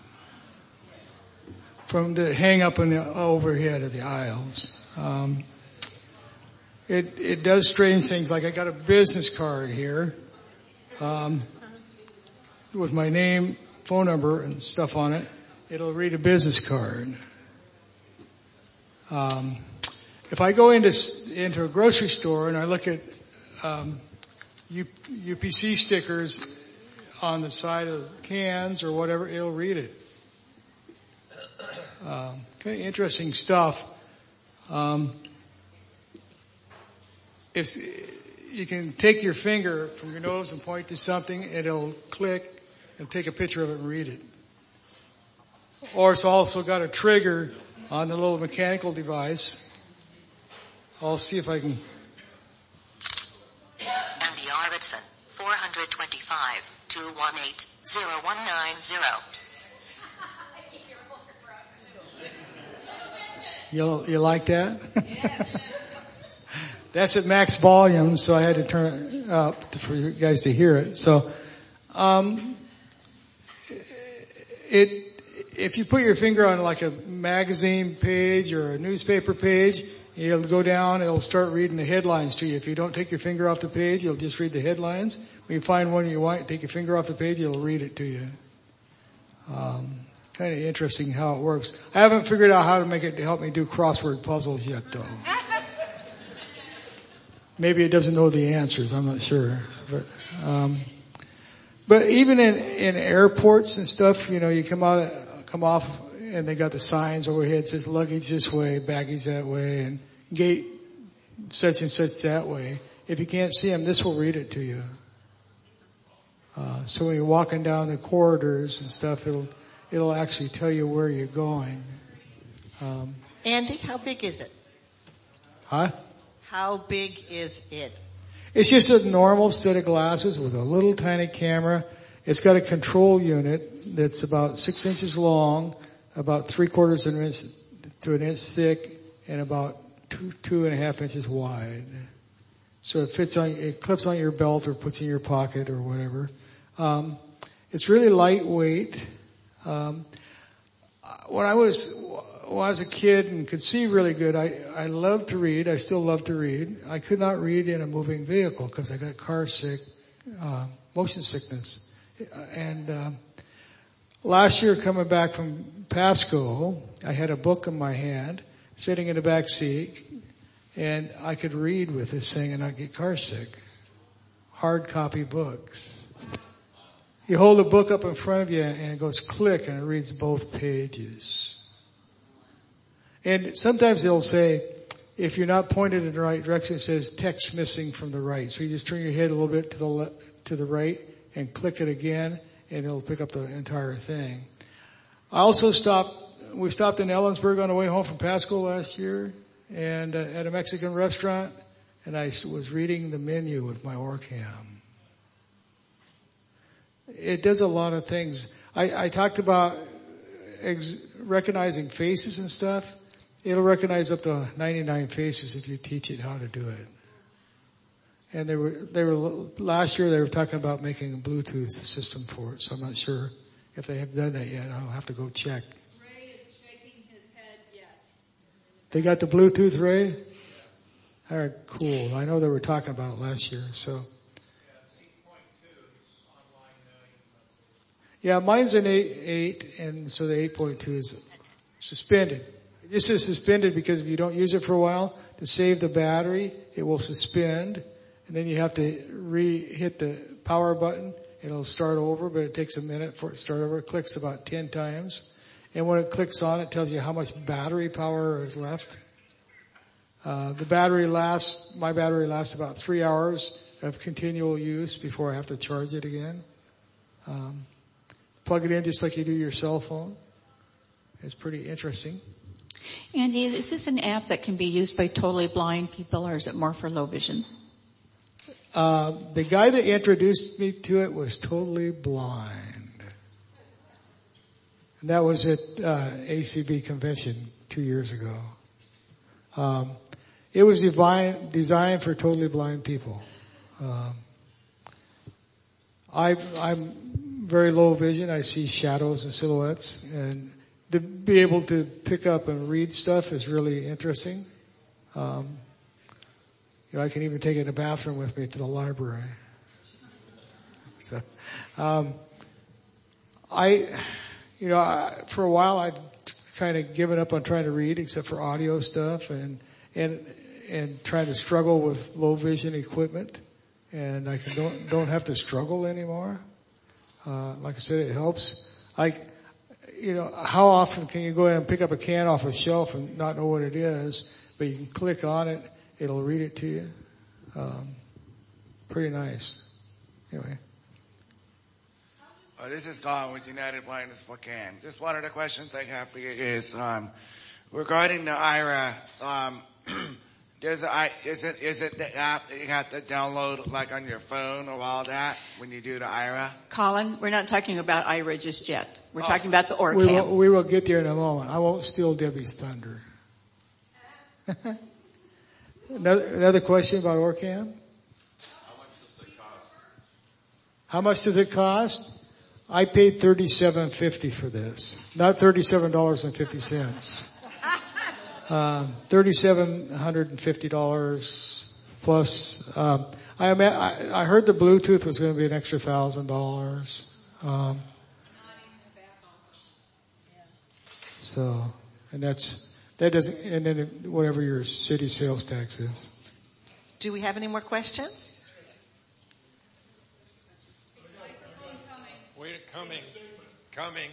From the hang up in the overhead of the aisles. Um, it, it does strange things, like I got a business card here, um, with my name, phone number, and stuff on it. It'll read a business card. Um, if I go into into a grocery store and I look at um, U, U P C stickers on the side of cans or whatever, it'll read it. Um, kind of interesting stuff. Um, it's, you can take your finger from your nose and point to something, and it'll click and take a picture of it and read it. Or it's also got a trigger on the little mechanical device. I'll see if I can. Andy Arvidsson, four twenty-five, two one eight, zero one nine zero. You, you like that? That's at max volume, so I had to turn it up to, for you guys to hear it. So, um, it, if you put your finger on like a magazine page or a newspaper page, it'll go down, it'll start reading the headlines to you. If you don't take your finger off the page, you'll just read the headlines. When you find one you want, take your finger off the page, it'll read it to you. Um, kind of interesting how it works. I haven't figured out how to make it to help me do crossword puzzles yet, though. Maybe it doesn't know the answers, I'm not sure. But, um, but even in, in airports and stuff, you know, you come out, come off and they got the signs overhead that says luggage this way, baggage that way, and gate such and such that way. If you can't see them, this will read it to you. Uh, so when you're walking down the corridors and stuff, it'll, it'll actually tell you where you're going. Um, Andy, how big is it? Huh? How big is it? It's just a normal set of glasses with a little tiny camera. It's got a control unit that's about six inches long, about three quarters of an inch to an inch thick, and about two, two and a half inches wide. So it fits on, it clips on your belt or puts in your pocket or whatever. Um, it's really lightweight. Um, when I was, when I was a kid and could see really good, I, I loved to read. I still love to read. I could not read in a moving vehicle because I got car sick, uh, motion sickness. And, uh, last year coming back from Pasco, I had a book in my hand, sitting in the back seat, and I could read with this thing and not get car sick. Hard copy books. You hold a book up in front of you and it goes click and it reads both pages. And sometimes they'll say, if you're not pointed in the right direction, it says text missing from the right. So you just turn your head a little bit to the le- to the right and click it again, and it'll pick up the entire thing. I also stopped, we stopped in Ellensburg on the way home from Pasco last year, and uh, at a Mexican restaurant, and I was reading the menu with my Orcam. It does a lot of things. I, I talked about ex- recognizing faces and stuff. It'll recognize up to ninety-nine faces if you teach it how to do it. And they were, they were, last year they were talking about making a Bluetooth system for it, so I'm not sure if they have done that yet. I'll have to go check. Ray is shaking his head yes. They got the Bluetooth, Ray? All right, cool. I know they were talking about it last year, so. Yeah, mine's an eight, eight, and so the eight point two is suspended. This is suspended because if you don't use it for a while, to save the battery, it will suspend, and then you have to re-hit the power button. It'll start over, but it takes a minute for it to start over. It clicks about ten times, and when it clicks on, it tells you how much battery power is left. Uh, the battery lasts, my battery lasts about three hours of continual use before I have to charge it again. Um, plug it in just like you do your cell phone. It's pretty interesting. Andy, is this an app that can be used by totally blind people, or is it more for low vision? Uh, the guy that introduced me to it was totally blind. And that was at uh, A C B convention two years ago. Um, it was divine, designed for totally blind people. Um, I, I'm very low vision. I see shadows and silhouettes, and to be able to pick up and read stuff is really interesting. Um, you know, I can even take it in the bathroom with me to the library. So, um, I, you know, I, for a while I'd kind of given up on trying to read, except for audio stuff, and and and trying to struggle with low vision equipment, and I can, don't don't have to struggle anymore. Uh, like I said, it helps. I. You know, how often can you go ahead and pick up a can off a shelf and not know what it is, but you can click on it, it'll read it to you. Um, pretty nice. Anyway. Uh, this is Colin with United Blindness Spokane. Just one of the questions I have for you is um, regarding the I R A. Um, There's a, is it is it the app that you have to download like on your phone or all that when you do the I R A? Colin, we're not talking about I R A just yet. We're oh. talking about the Orcam. We will, we will get there in a moment. I won't steal Debbie's thunder. another, another question about Orcam? How much does it cost? How much does it cost? I paid thirty-seven fifty for this, not thirty-seven dollars and fifty cents. Uh, thirty-seven hundred fifty dollars plus, um, I, I, I heard the Bluetooth was going to be an extra thousand dollars. Um, so, and that's, that doesn't, and then whatever your city sales tax is. Do we have any more questions? Wait, coming, coming.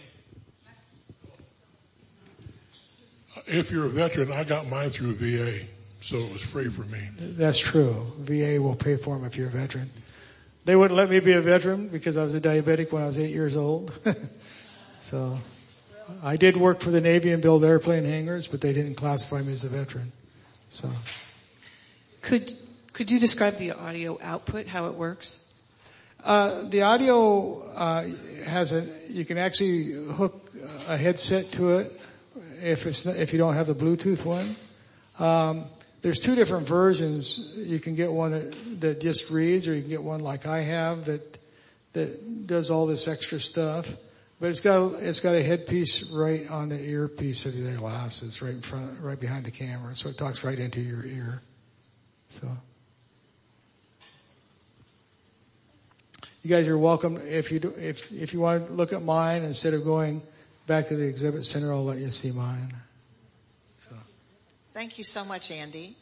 If you're a veteran, I got mine through V A, so it was free for me. That's true. V A will pay for them if you're a veteran. They wouldn't let me be a veteran because I was a diabetic when I was eight years old. So I did work for the Navy and build airplane hangars, but they didn't classify me as a veteran. So could could you describe the audio output, how it works? Uh, the audio uh, has a. You can actually hook a headset to it. If it's not, if you don't have the Bluetooth one, um, there's two different versions. You can get one that, that just reads, or you can get one like I have that that does all this extra stuff. But it's got it's got a headpiece right on the earpiece of your glasses, right in front, right behind the camera, so it talks right into your ear. So you guys are welcome. If you do, if if you want to look at mine instead of going back to the exhibit center, I'll let you see mine. So. Thank you so much, Andy.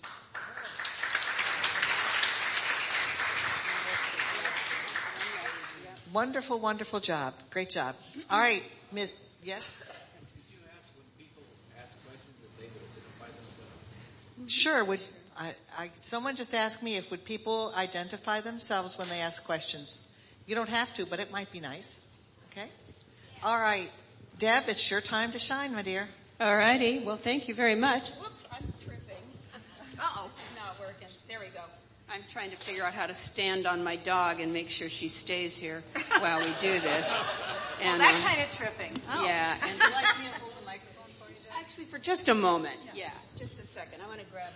Wonderful, wonderful job. Great job. All right, Miz Yes? Did you ask when people ask questions that they would identify themselves? Sure. Would I, I, someone just asked me if would people identify themselves when they ask questions? You don't have to, but it might be nice. Okay? All right. Deb, it's your time to shine, my dear. All righty. Well, thank you very much. Whoops, I'm tripping. Uh-oh, it's not working. There we go. I'm trying to figure out how to stand on my dog and make sure she stays here while we do this. And, well, that um, kind of tripping. Oh. Yeah. And Would you like me to hold the microphone for you, Deb? Actually, for just a moment. Yeah, yeah just a second. I want to grab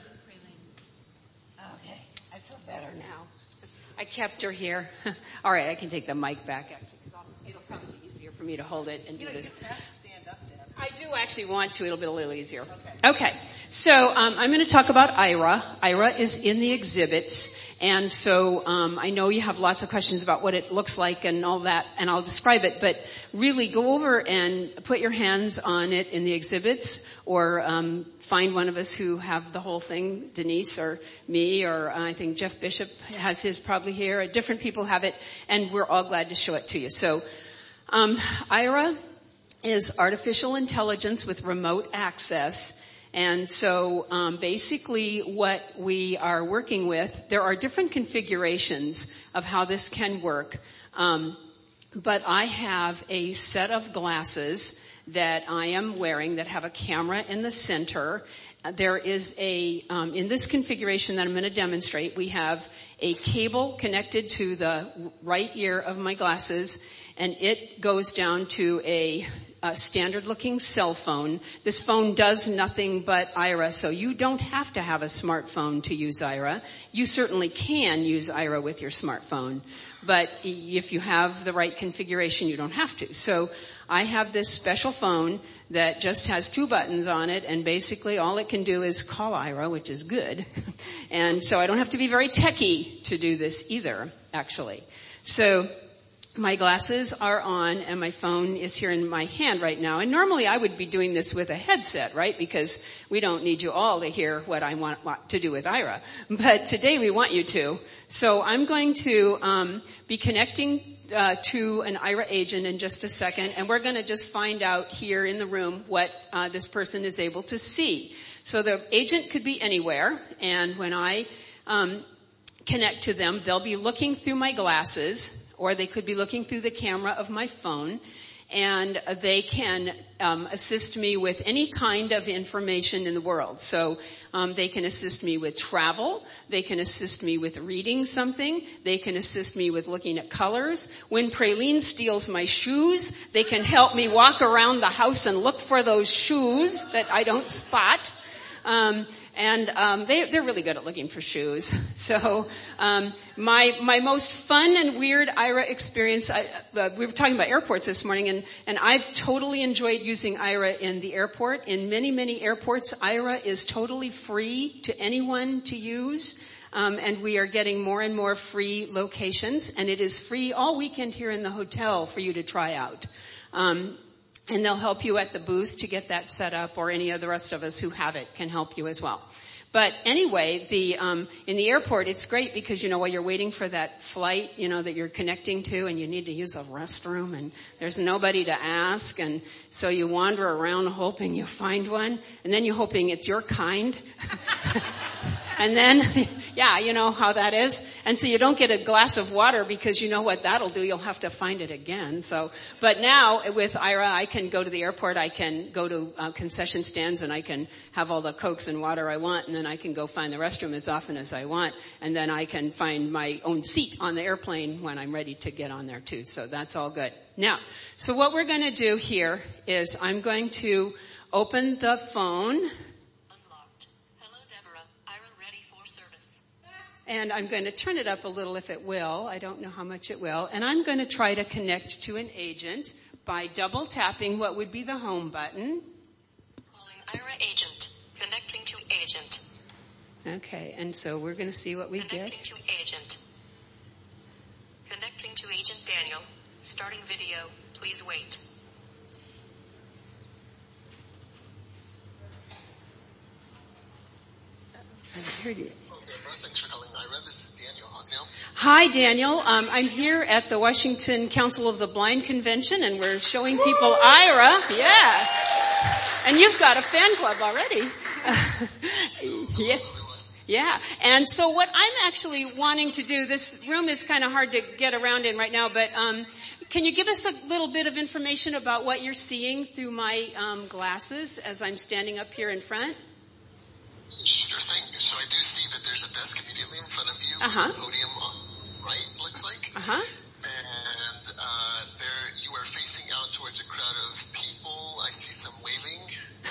Praline. Okay, I feel better now. I kept her here. All right, I can take the mic back, actually, because it'll probably be easier for me to hold it and do you know, this. You have to stand up, Deb. I do actually want to. It'll be a little easier. Okay. Okay. So um, I'm going to talk about I R A. I R A is in the exhibits. And so um, I know you have lots of questions about what it looks like and all that, and I'll describe it. But really go over and put your hands on it in the exhibits, or um, find one of us who have the whole thing, Denise or me, or uh, I think Jeff Bishop has his probably here. Different people have it, and we're all glad to show it to you. So um, I R A is artificial intelligence with remote access. And so um, basically what we are working with, there are different configurations of how this can work. Um, but I have a set of glasses that I am wearing that have a camera in the center. There is a, um, in this configuration that I'm going to demonstrate, we have a cable connected to the right ear of my glasses, and it goes down to a A standard looking cell phone. This phone does nothing but I R A, so you don't have to have a smartphone to use I R A. You certainly can use I R A with your smartphone, but if you have the right configuration, you don't have to. So I have this special phone that just has two buttons on it, and basically all it can do is call I R A, which is good. And so I don't have to be very techie to do this either, actually. So my glasses are on and my phone is here in my hand right now. And normally I would be doing this with a headset, right? Because we don't need you all to hear what I want, want to do with I R A. But today we want you to. So I'm going to um, be connecting uh, to an I R A agent in just a second. And we're going to just find out here in the room what uh, this person is able to see. So the agent could be anywhere. And when I um, connect to them, they'll be looking through my glasses, or they could be looking through the camera of my phone, and they can um, assist me with any kind of information in the world. So um, they can assist me with travel. They can assist me with reading something. They can assist me with looking at colors. When Praline steals my shoes, they can help me walk around the house and look for those shoes that I don't spot. Um, And um, they, they're really good at looking for shoes. So um, my my most fun and weird I R A experience, I, uh, we were talking about airports this morning, and, and I've totally enjoyed using I R A in the airport. In many, many airports, I R A is totally free to anyone to use. Um, and we are getting more and more free locations. And it is free all weekend here in the hotel for you to try out. Um And they'll help you at the booth to get that set up, or any of the rest of us who have it can help you as well. But anyway, the um in the airport, it's great because, you know, while you're waiting for that flight, you know, that you're connecting to, and you need to use a restroom, and there's nobody to ask, and so you wander around hoping you find one, and then you're hoping it's your kind. And then, yeah, you know how that is. And so you don't get a glass of water because you know what that'll do. You'll have to find it again. So, but now with I R A, I can go to the airport. I can go to uh, concession stands, and I can have all the Cokes and water I want. And then I can go find the restroom as often as I want. And then I can find my own seat on the airplane when I'm ready to get on there too. So that's all good. Now, so what we're going to do here is I'm going to open the phone. And I'm going to turn it up a little if it will. I don't know how much it will. And I'm going to try to connect to an agent by double tapping what would be the home button. Calling I R A agent. Connecting to agent. Okay, and so we're going to see what we Connecting get. Connecting to agent. Connecting to agent Daniel. Starting video. Please wait. I heard you. Hi, Daniel. Um, I'm here at the Washington Council of the Blind Convention, and we're showing people I R A. Yeah. And you've got a fan club already. yeah. Yeah. And so what I'm actually wanting to do, this room is kind of hard to get around in right now, but um, can you give us a little bit of information about what you're seeing through my um, glasses as I'm standing up here in front? Sure thing. So I do see that there's a desk immediately in front of you uh-huh. with a podium on right, looks like. Uh-huh. And uh, there you are facing out towards a crowd of people. I see some waving.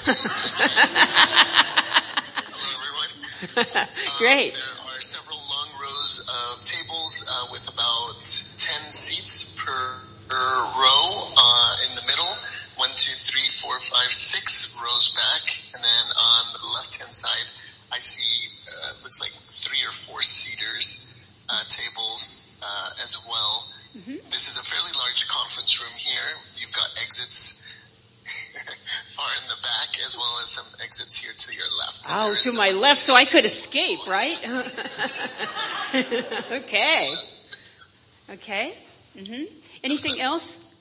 Hello, everyone. Great. Um, there are several long rows of tables uh, with about ten seats per, per row uh, in the middle. One, two, three, four, five, six rows back. And then on the left-hand side, I see, uh, looks like three or four seaters, uh, tables, uh, as well. Mm-hmm. This is a fairly large conference room here. You've got exits far in the back as well as some exits here to your left. Oh, to my left so I could escape, right? Okay. Okay. Mm-hmm. Anything else?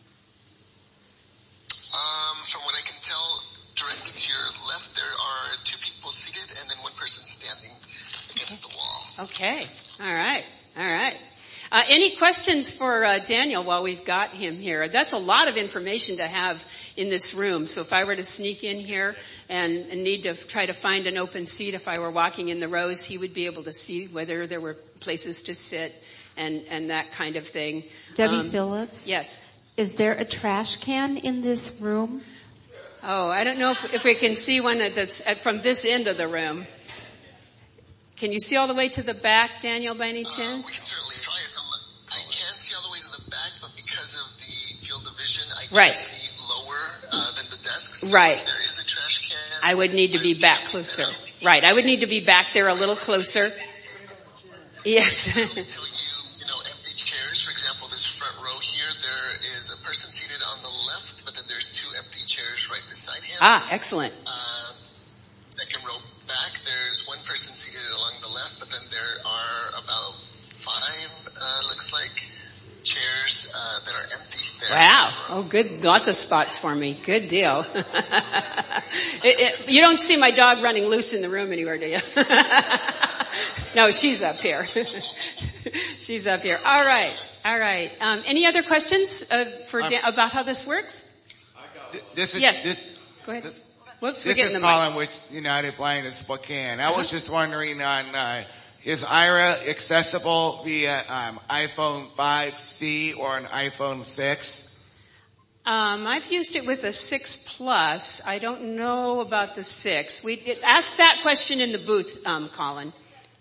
Um, from what I can tell, directly to your left, there are two people seated and then one person standing against the wall. Okay. All right. All right. Uh, any questions for uh, Daniel while we've got him here? That's a lot of information to have in this room. So if I were to sneak in here and, and need to try to find an open seat, if I were walking in the rows, he would be able to see whether there were places to sit and, and that kind of thing. Debbie um, Phillips? Yes. Is there a trash can in this room? Oh, I don't know if, if we can see one that's at, from this end of the room. Can you see all the way to the back, Daniel, by any chance? Uh, we can certainly try it. I can't see all the way to the back, but because of the field of vision, I can right. see lower uh, than the desks. Right. If there is a trash can, I would need to be back closer. Right. I would need to be back there a little closer. Yes. tell you, you know, empty chairs. For example, this front row here, there is a person seated on the left, but then there's two empty chairs right beside him. Ah, excellent. Uh, second row back, there's one person seated along the left, but then there are about five, uh, looks like, chairs uh, that are empty there. Wow. Oh, good. Lots of spots for me. Good deal. it, it, you don't see my dog running loose in the room anywhere, do you? No, she's up here. She's up here. All right. All right. Um, any other questions uh, for Dan- about how this works? This is, yes. This, Go ahead. This, Whoops, we're this getting is the Colin mics. with United Blind in Spokane. I was just wondering on, uh, is Aira accessible via um, iPhone five C or an iPhone six? Um, I've used it with a six Plus. I don't know about the six. We it, ask that question in the booth, um, Colin.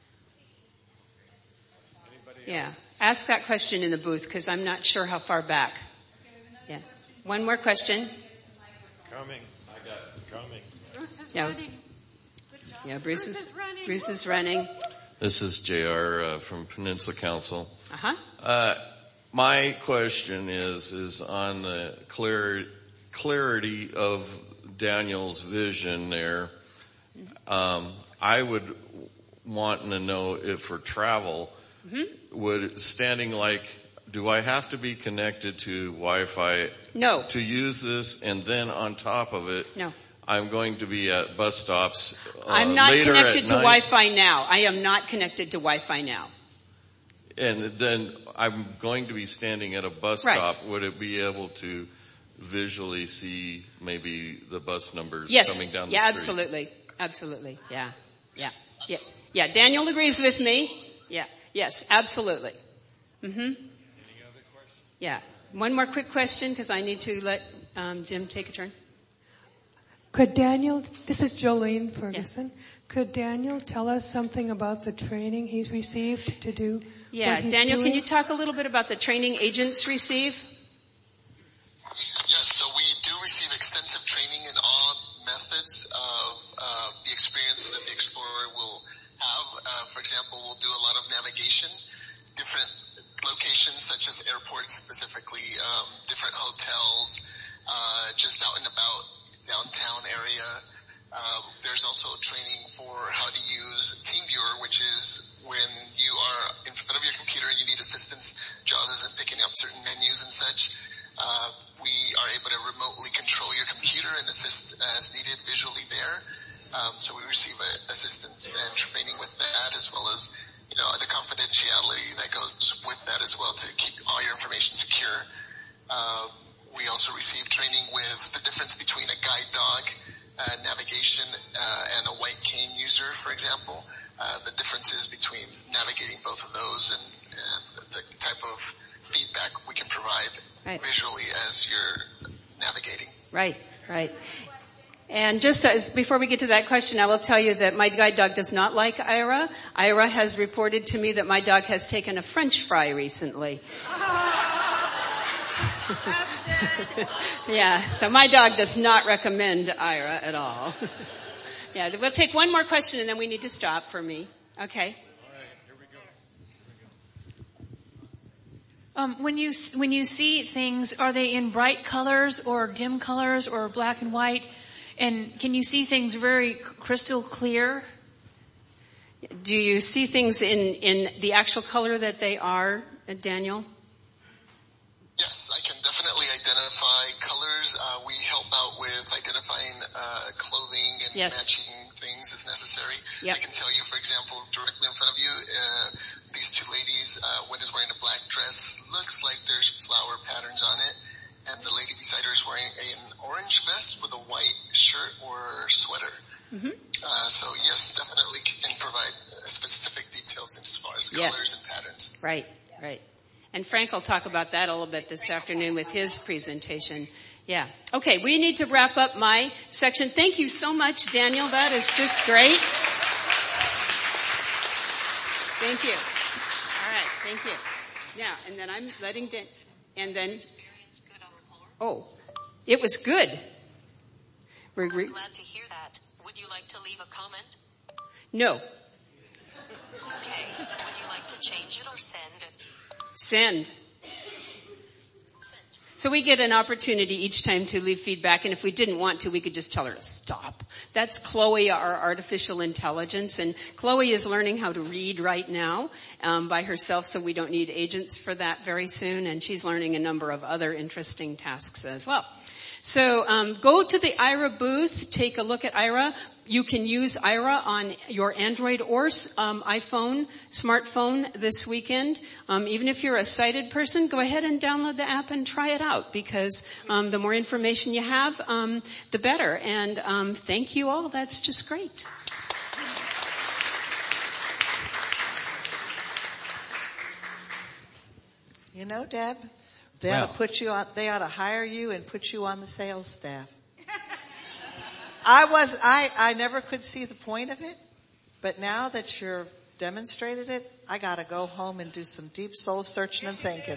Yeah, ask that question in the booth because I'm not sure how far back. Yeah, one more question. Coming. I got it. Coming. Bruce is Yeah. running. Yeah, Bruce, Bruce is, is running. Bruce is running. This is J R uh, from Peninsula Council. Uh-huh. Uh, my question is, is on the clear, clarity of Daniel's vision there. Um, I would want to know if for travel, mm-hmm. would standing like, do I have to be connected to Wi-Fi No. to use this? And then on top of it, No. I'm going to be at bus stops uh, I'm not later connected at to night. Wi-Fi now. I am not connected to Wi-Fi now. And then I'm going to be standing at a bus Right. stop. Would it be able to visually see maybe the bus numbers Yes. coming down the Yeah, street? absolutely. Absolutely. Yeah. Yeah. Yeah. Yeah. Daniel agrees with me. Yeah. Yes, absolutely. Mm-hmm. Any other questions? Yeah. One more quick question because I need to let um, Jim take a turn. Could Daniel, this is Jolene Ferguson, yes. Could Daniel tell us something about the training he's received to do Yeah, what he's Daniel, doing? can you talk a little bit about the training agents receive? Yes, so we do receive extensive training in all methods of uh, the experience that the Explorer will have. Uh, for example, we'll do a lot of navigation, different locations such as airports specifically, um, different hotels, uh, just out and about downtown area. Um, there's also training for how to use TeamViewer, which is when you are in front of your computer and you need assistance. JAWS isn't picking up certain menus and such. right. visually as you're navigating. Right, right. And just as, before we get to that question, I will tell you that my guide dog does not like Ira. Ira has reported to me that my dog has taken a French fry recently. Yeah, so my dog does not recommend Ira at all. Yeah, we'll take one more question and then we need to stop for me. Okay. Um, when you when you see things, are they in bright colors or dim colors or black and white? And can you see things very crystal clear? Do you see things in, in the actual color that they are, Daniel? Yes, I can definitely identify colors. Uh, we help out with identifying uh, clothing and yes. matching things as necessary. Yep. I can tell you, for example, directly in front of you, uh, these two ladies, uh, one is wearing a black dress, looks like there's flower patterns on it, and the lady beside her is wearing an orange vest with a white shirt or sweater. Mm-hmm. Uh, so yes, definitely can provide uh, specific details as far as Yeah. colors and patterns. Right, right. And Frank will talk about that a little bit this afternoon with his presentation. Yeah. Okay, we need to wrap up my section. Thank you so much, Daniel. That is just great. Thank you. All right, thank you. Now, and then I'm letting Dan, and then, oh, it was good. We're, we're, Glad to hear that. Would you like to leave a comment? no, Okay. Would you like to change it or send? send. So we get an opportunity each time to leave feedback, and if we didn't want to, we could just tell her to stop. That's Chloe, our artificial intelligence, and Chloe is learning how to read right now um, by herself, so we don't need agents for that very soon, and she's learning a number of other interesting tasks as well. So um, go to the Aira booth, take a look at Aira. You can use Aira on your Android or um, iPhone, smartphone this weekend. Um, even if you're a sighted person, go ahead and download the app and try it out, because um, the more information you have, um, the better. And um, thank you all. That's just great. You know, Deb, they Well. ought to put you on. They ought to hire you and put you on the sales staff. I was. I. I never could see the point of it, but now that you're demonstrated it, I got to go home and do some deep soul searching and thinking.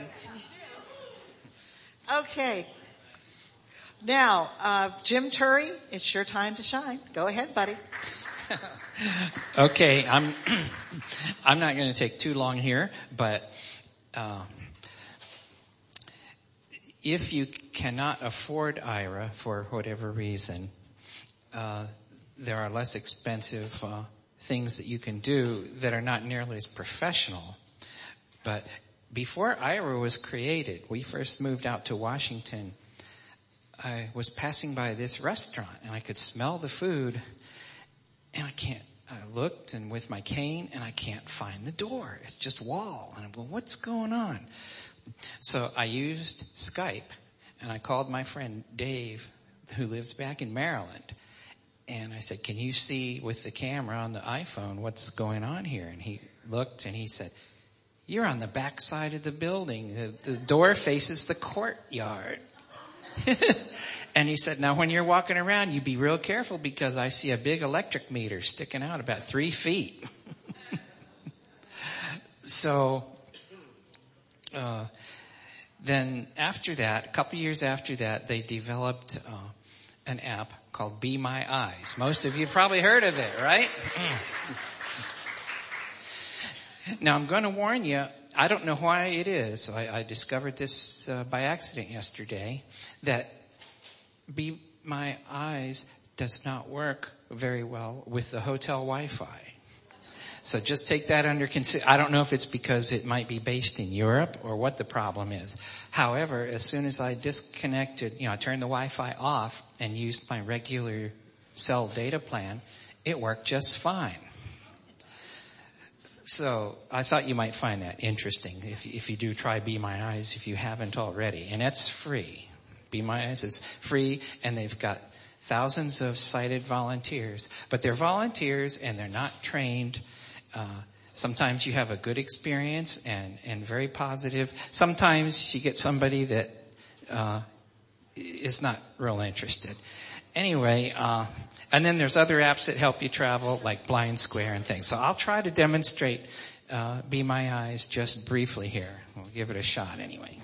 Okay. Now, uh, Jim Turry, it's your time to shine. Go ahead, buddy. Okay, I'm I'm not going to take too long here, but uh, if you cannot afford Aira for whatever reason, uh, there are less expensive uh, things that you can do that are not nearly as professional. But before Aira was created, we first moved out to Washington. I was passing by this restaurant and I could smell the food, and I can't. I looked and with my cane and I can't find the door. It's just wall. And I'm going, what's going on? So I used Skype and I called my friend Dave, who lives back in Maryland. And I said, can you see with the camera on the iPhone what's going on here? And he looked and he said, you're on the back side of the building. The, the door faces the courtyard. And he said, now when you're walking around, you be real careful because I see a big electric meter sticking out about three feet. So, uh, then after that, a couple years after that, they developed, uh, an app called Be My Eyes. Most of you probably heard of it, right? Now I'm going to warn you, I don't know why it is. I, I discovered this uh, by accident yesterday, that Be My Eyes does not work very well with the hotel Wi-Fi. So just take that under consideration. I don't know if it's because it might be based in Europe or what the problem is. However, as soon as I disconnected, you know, I turned the Wi-Fi off and used my regular cell data plan, it worked just fine. So I thought you might find that interesting if, if you do try Be My Eyes, if you haven't already. And that's free. Be My Eyes is free, and they've got thousands of sighted volunteers. But they're volunteers and they're not trained. Uh, sometimes you have a good experience and, and very positive. Sometimes you get somebody that uh, is not real interested. Anyway, uh, and then there's other apps that help you travel, like Blind Square and things. So I'll try to demonstrate uh, Be My Eyes just briefly here. We'll give it a shot anyway.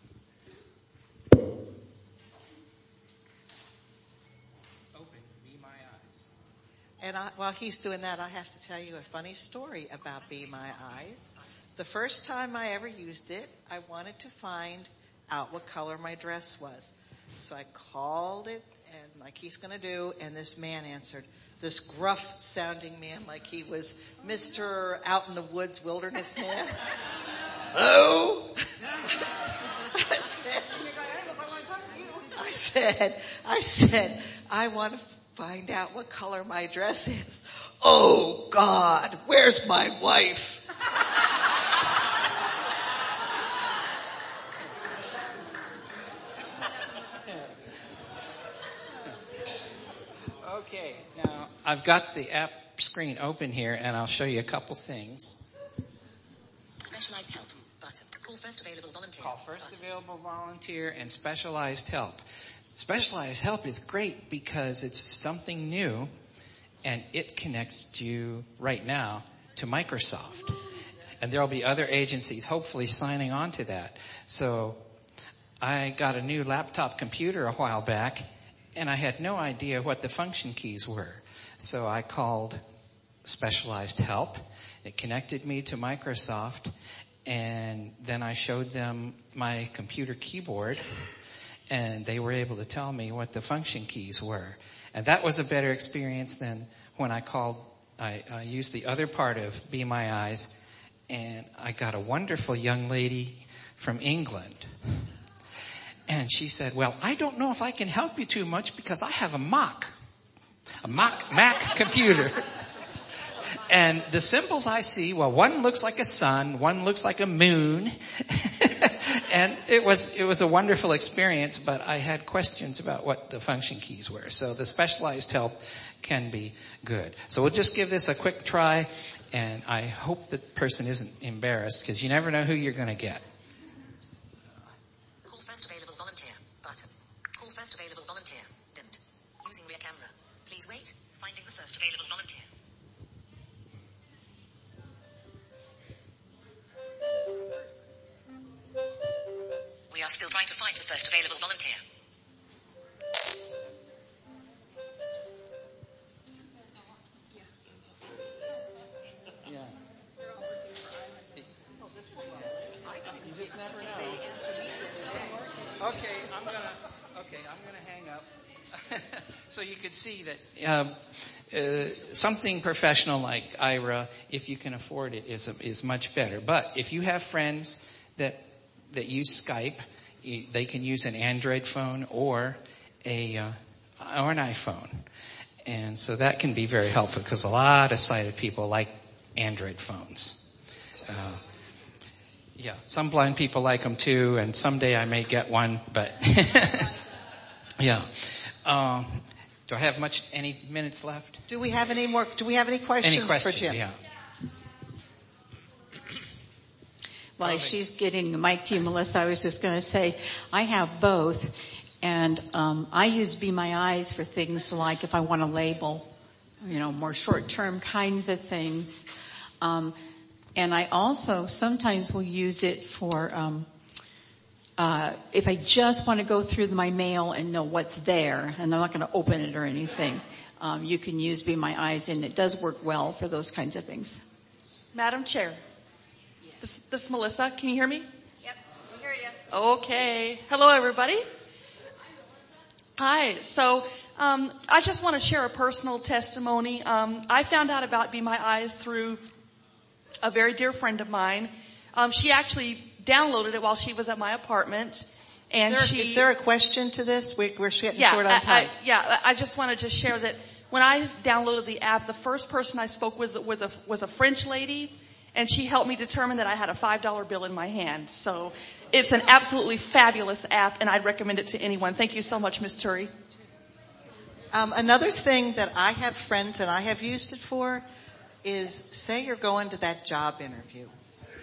And I, while he's doing that, I have to tell you a funny story about Be My Eyes. The first time I ever used it, I wanted to find out what color my dress was. So I called it, and like he's going to do, and this man answered. This gruff-sounding man, like he was Mister Out in the Woods Wilderness Man. Hello? I said, I said, I said, I want to find out what color my dress is. Oh God, where's my wife? Okay, now I've got the app screen open here and I'll show you a couple things. Specialized help button. Call first available volunteer. Call first button. available volunteer and specialized help. Specialized help is great because it's something new and it connects you right now to Microsoft. And there'll be other agencies hopefully signing on to that. So I got a new laptop computer a while back and I had no idea what the function keys were. So I called Specialized Help. It connected me to Microsoft and then I showed them my computer keyboard. And they were able to tell me what the function keys were. And that was a better experience than when I called, I, I used the other part of Be My Eyes, and I got a wonderful young lady from England. And she said, well, I don't know if I can help you too much because I have a Mac, a Mac, Mac computer. And the symbols I see, well, one looks like a sun, one looks like a moon. And it was, it was a wonderful experience, but I had questions about what the function keys were. So the specialized help can be good. So we'll just give this a quick try, and I hope the person isn't embarrassed because you never know who you're going to get. Call first available volunteer button. Call first available volunteer dimmed. Using rear camera. Please wait. Finding the first available volunteer. We are still trying to find the first available volunteer. Yeah. You just never know. Okay, I'm gonna. Okay, I'm gonna hang up. So you could see that um, uh, something professional like Aira, if you can afford it, is is much better. But if you have friends that that use Skype, they can use an Android phone or a uh, or an iPhone, and so that can be very helpful because a lot of sighted people like Android phones. Uh, yeah, some blind people like them too, and someday I may get one. But yeah, um, do I have much? Any minutes left? Do we have any more? Do we have any questions, any questions for Jim? Yeah. While she's getting the mic to you, Melissa, I was just going to say, I have both. And um, I use Be My Eyes for things like if I want to label, you know, more short-term kinds of things. Um, and I also sometimes will use it for um, uh, if I just want to go through my mail and know what's there, and I'm not going to open it or anything. Um, you can use Be My Eyes, and it does work well for those kinds of things. Madam Chair. This, this is Melissa. Can you hear me? Yep, we hear you. Okay. Hello, everybody. Hi. So um, I just want to share a personal testimony. Um, I found out about Be My Eyes through a very dear friend of mine. Um, she actually downloaded it while she was at my apartment. And is there, she, is there a question to this? We, we're getting yeah, short on I, time. I, yeah, I just want to just share that when I downloaded the app, the first person I spoke with was a, was a French lady. And she helped me determine that I had a five dollar bill in my hand. So it's an absolutely fabulous app, and I'd recommend it to anyone. Thank you so much, Miz Turi. Um, another thing that I have friends and I have used it for is say you're going to that job interview.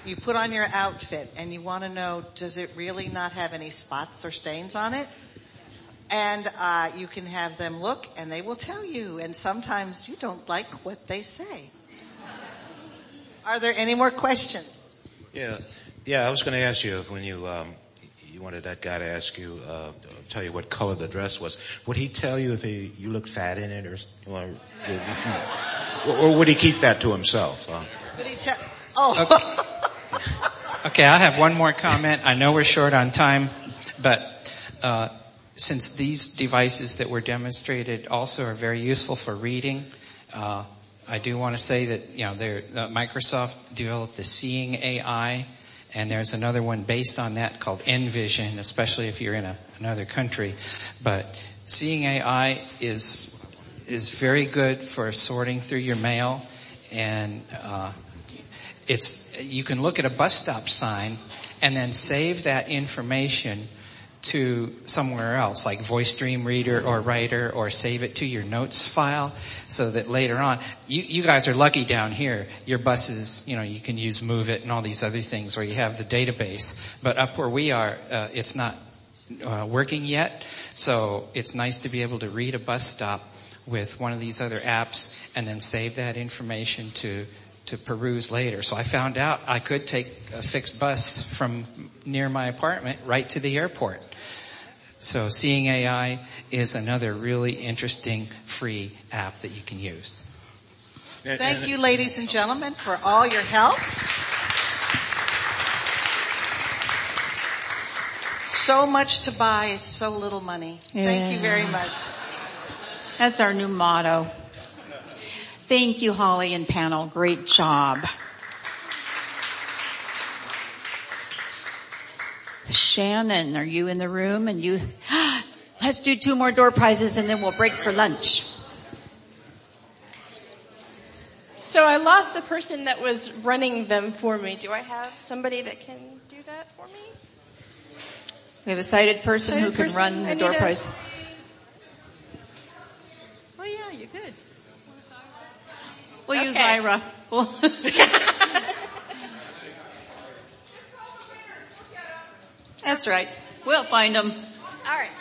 you put on your outfit and you want to know, does it really not have any spots or stains on it? And uh, you can have them look and they will tell you. And sometimes you don't like what they say. Are there any more questions? Yeah, yeah. I was going to ask you when you um, you wanted that guy to ask you, uh, tell you what color the dress was. Would he tell you if he, you looked fat in it, or or, or would he keep that to himself? Uh, Would he tell? Oh. Okay. Okay, I have one more comment. I know we're short on time, but uh, since these devices that were demonstrated also are very useful for reading, uh, I do want to say that, you know, uh, Microsoft developed the Seeing A I, and there's another one based on that called Envision, especially if you're in a, another country. But Seeing A I is is very good for sorting through your mail, and uh, it's you can look at a bus stop sign and then save that information to somewhere else, like VoiceStream Reader or Writer, or save it to your notes file, so that later on, you, you guys are lucky down here. Your buses, you know, you can use Move It and all these other things where you have the database. But up where we are, uh, it's not uh, working yet. So it's nice to be able to read a bus stop with one of these other apps and then save that information to to peruse later. So I found out I could take a fixed bus from near my apartment right to the airport. So Seeing A I is another really interesting free app that you can use. Thank you, ladies and gentlemen, for all your help. So much to buy, so little money. Yeah. Thank you very much. That's our new motto. Thank you, Holly and panel. Great job. Shannon, are you in the room? And you, let's do two more door prizes and then we'll break for lunch. So I lost the person that was running them for me. Do I have somebody that can do that for me? We have a sighted person sighted who can person? run the I door need a... prize. Oh yeah, you could. We'll okay. use Ira. We'll That's right. We'll find them. All right.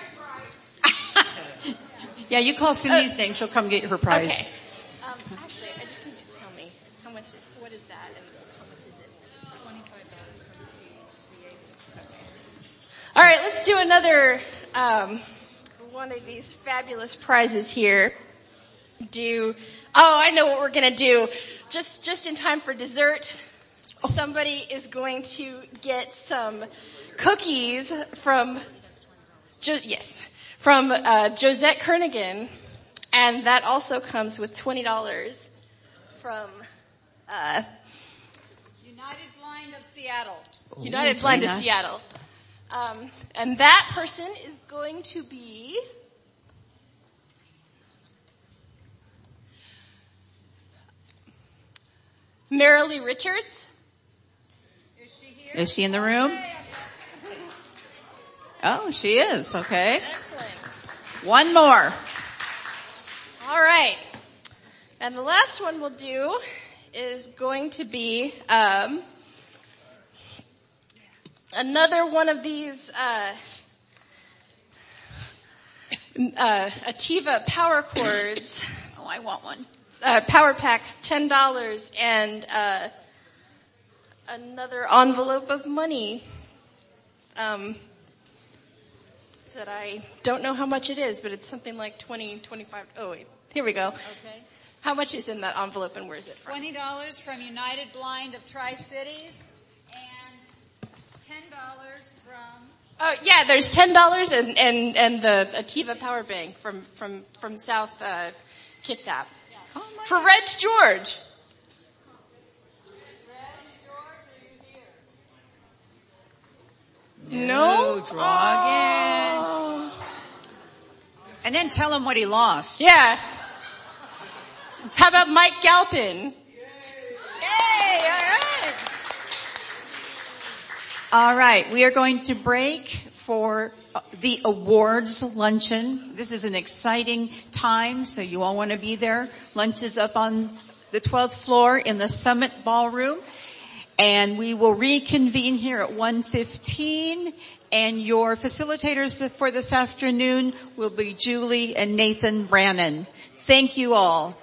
Yeah, you call Cindy's uh, name. She'll come get her prize. Okay. Um, actually, I just need you to tell me how much is, what is that and how much is it? twenty-five dollars from P C A. Okay. All right, let's do another, um, one of these fabulous prizes here. Do, oh, I know what we're gonna do. Just, just in time for dessert, somebody is going to get some cookies from, jo- yes, from uh, Josette Kernigan, and that also comes with twenty dollars from uh, United Blind of Seattle. United Blind of Seattle. Um, and that person is going to be Marilee Richards. Is she here? Is she in the room? Oh, she is. Okay. Excellent. One more. All right. And the last one we'll do is going to be um, another one of these uh, uh, Ativa power cords. Oh, I want one. Uh, power packs, ten dollars, and uh, another envelope of money. Um, that I don't know how much it is, but it's something like twenty, twenty-five. Oh wait, here we go. Okay. How much is in that envelope and where is it from? twenty dollars from United Blind of Tri-Cities and ten dollars from... Oh yeah, there's ten dollars and, and, and the Ativa power bank from, from, from South, uh, Kitsap. Yeah. Oh, for Reg George. No? Draw again. And then tell him what he lost. Yeah. How about Mike Galpin? Yay! All right. All right. We are going to break for the awards luncheon. This is an exciting time, so you all want to be there. Lunch is up on the twelfth floor in the Summit Ballroom. And we will reconvene here at one fifteen. And your facilitators for this afternoon will be Julie and Nathan Brannon. Thank you all.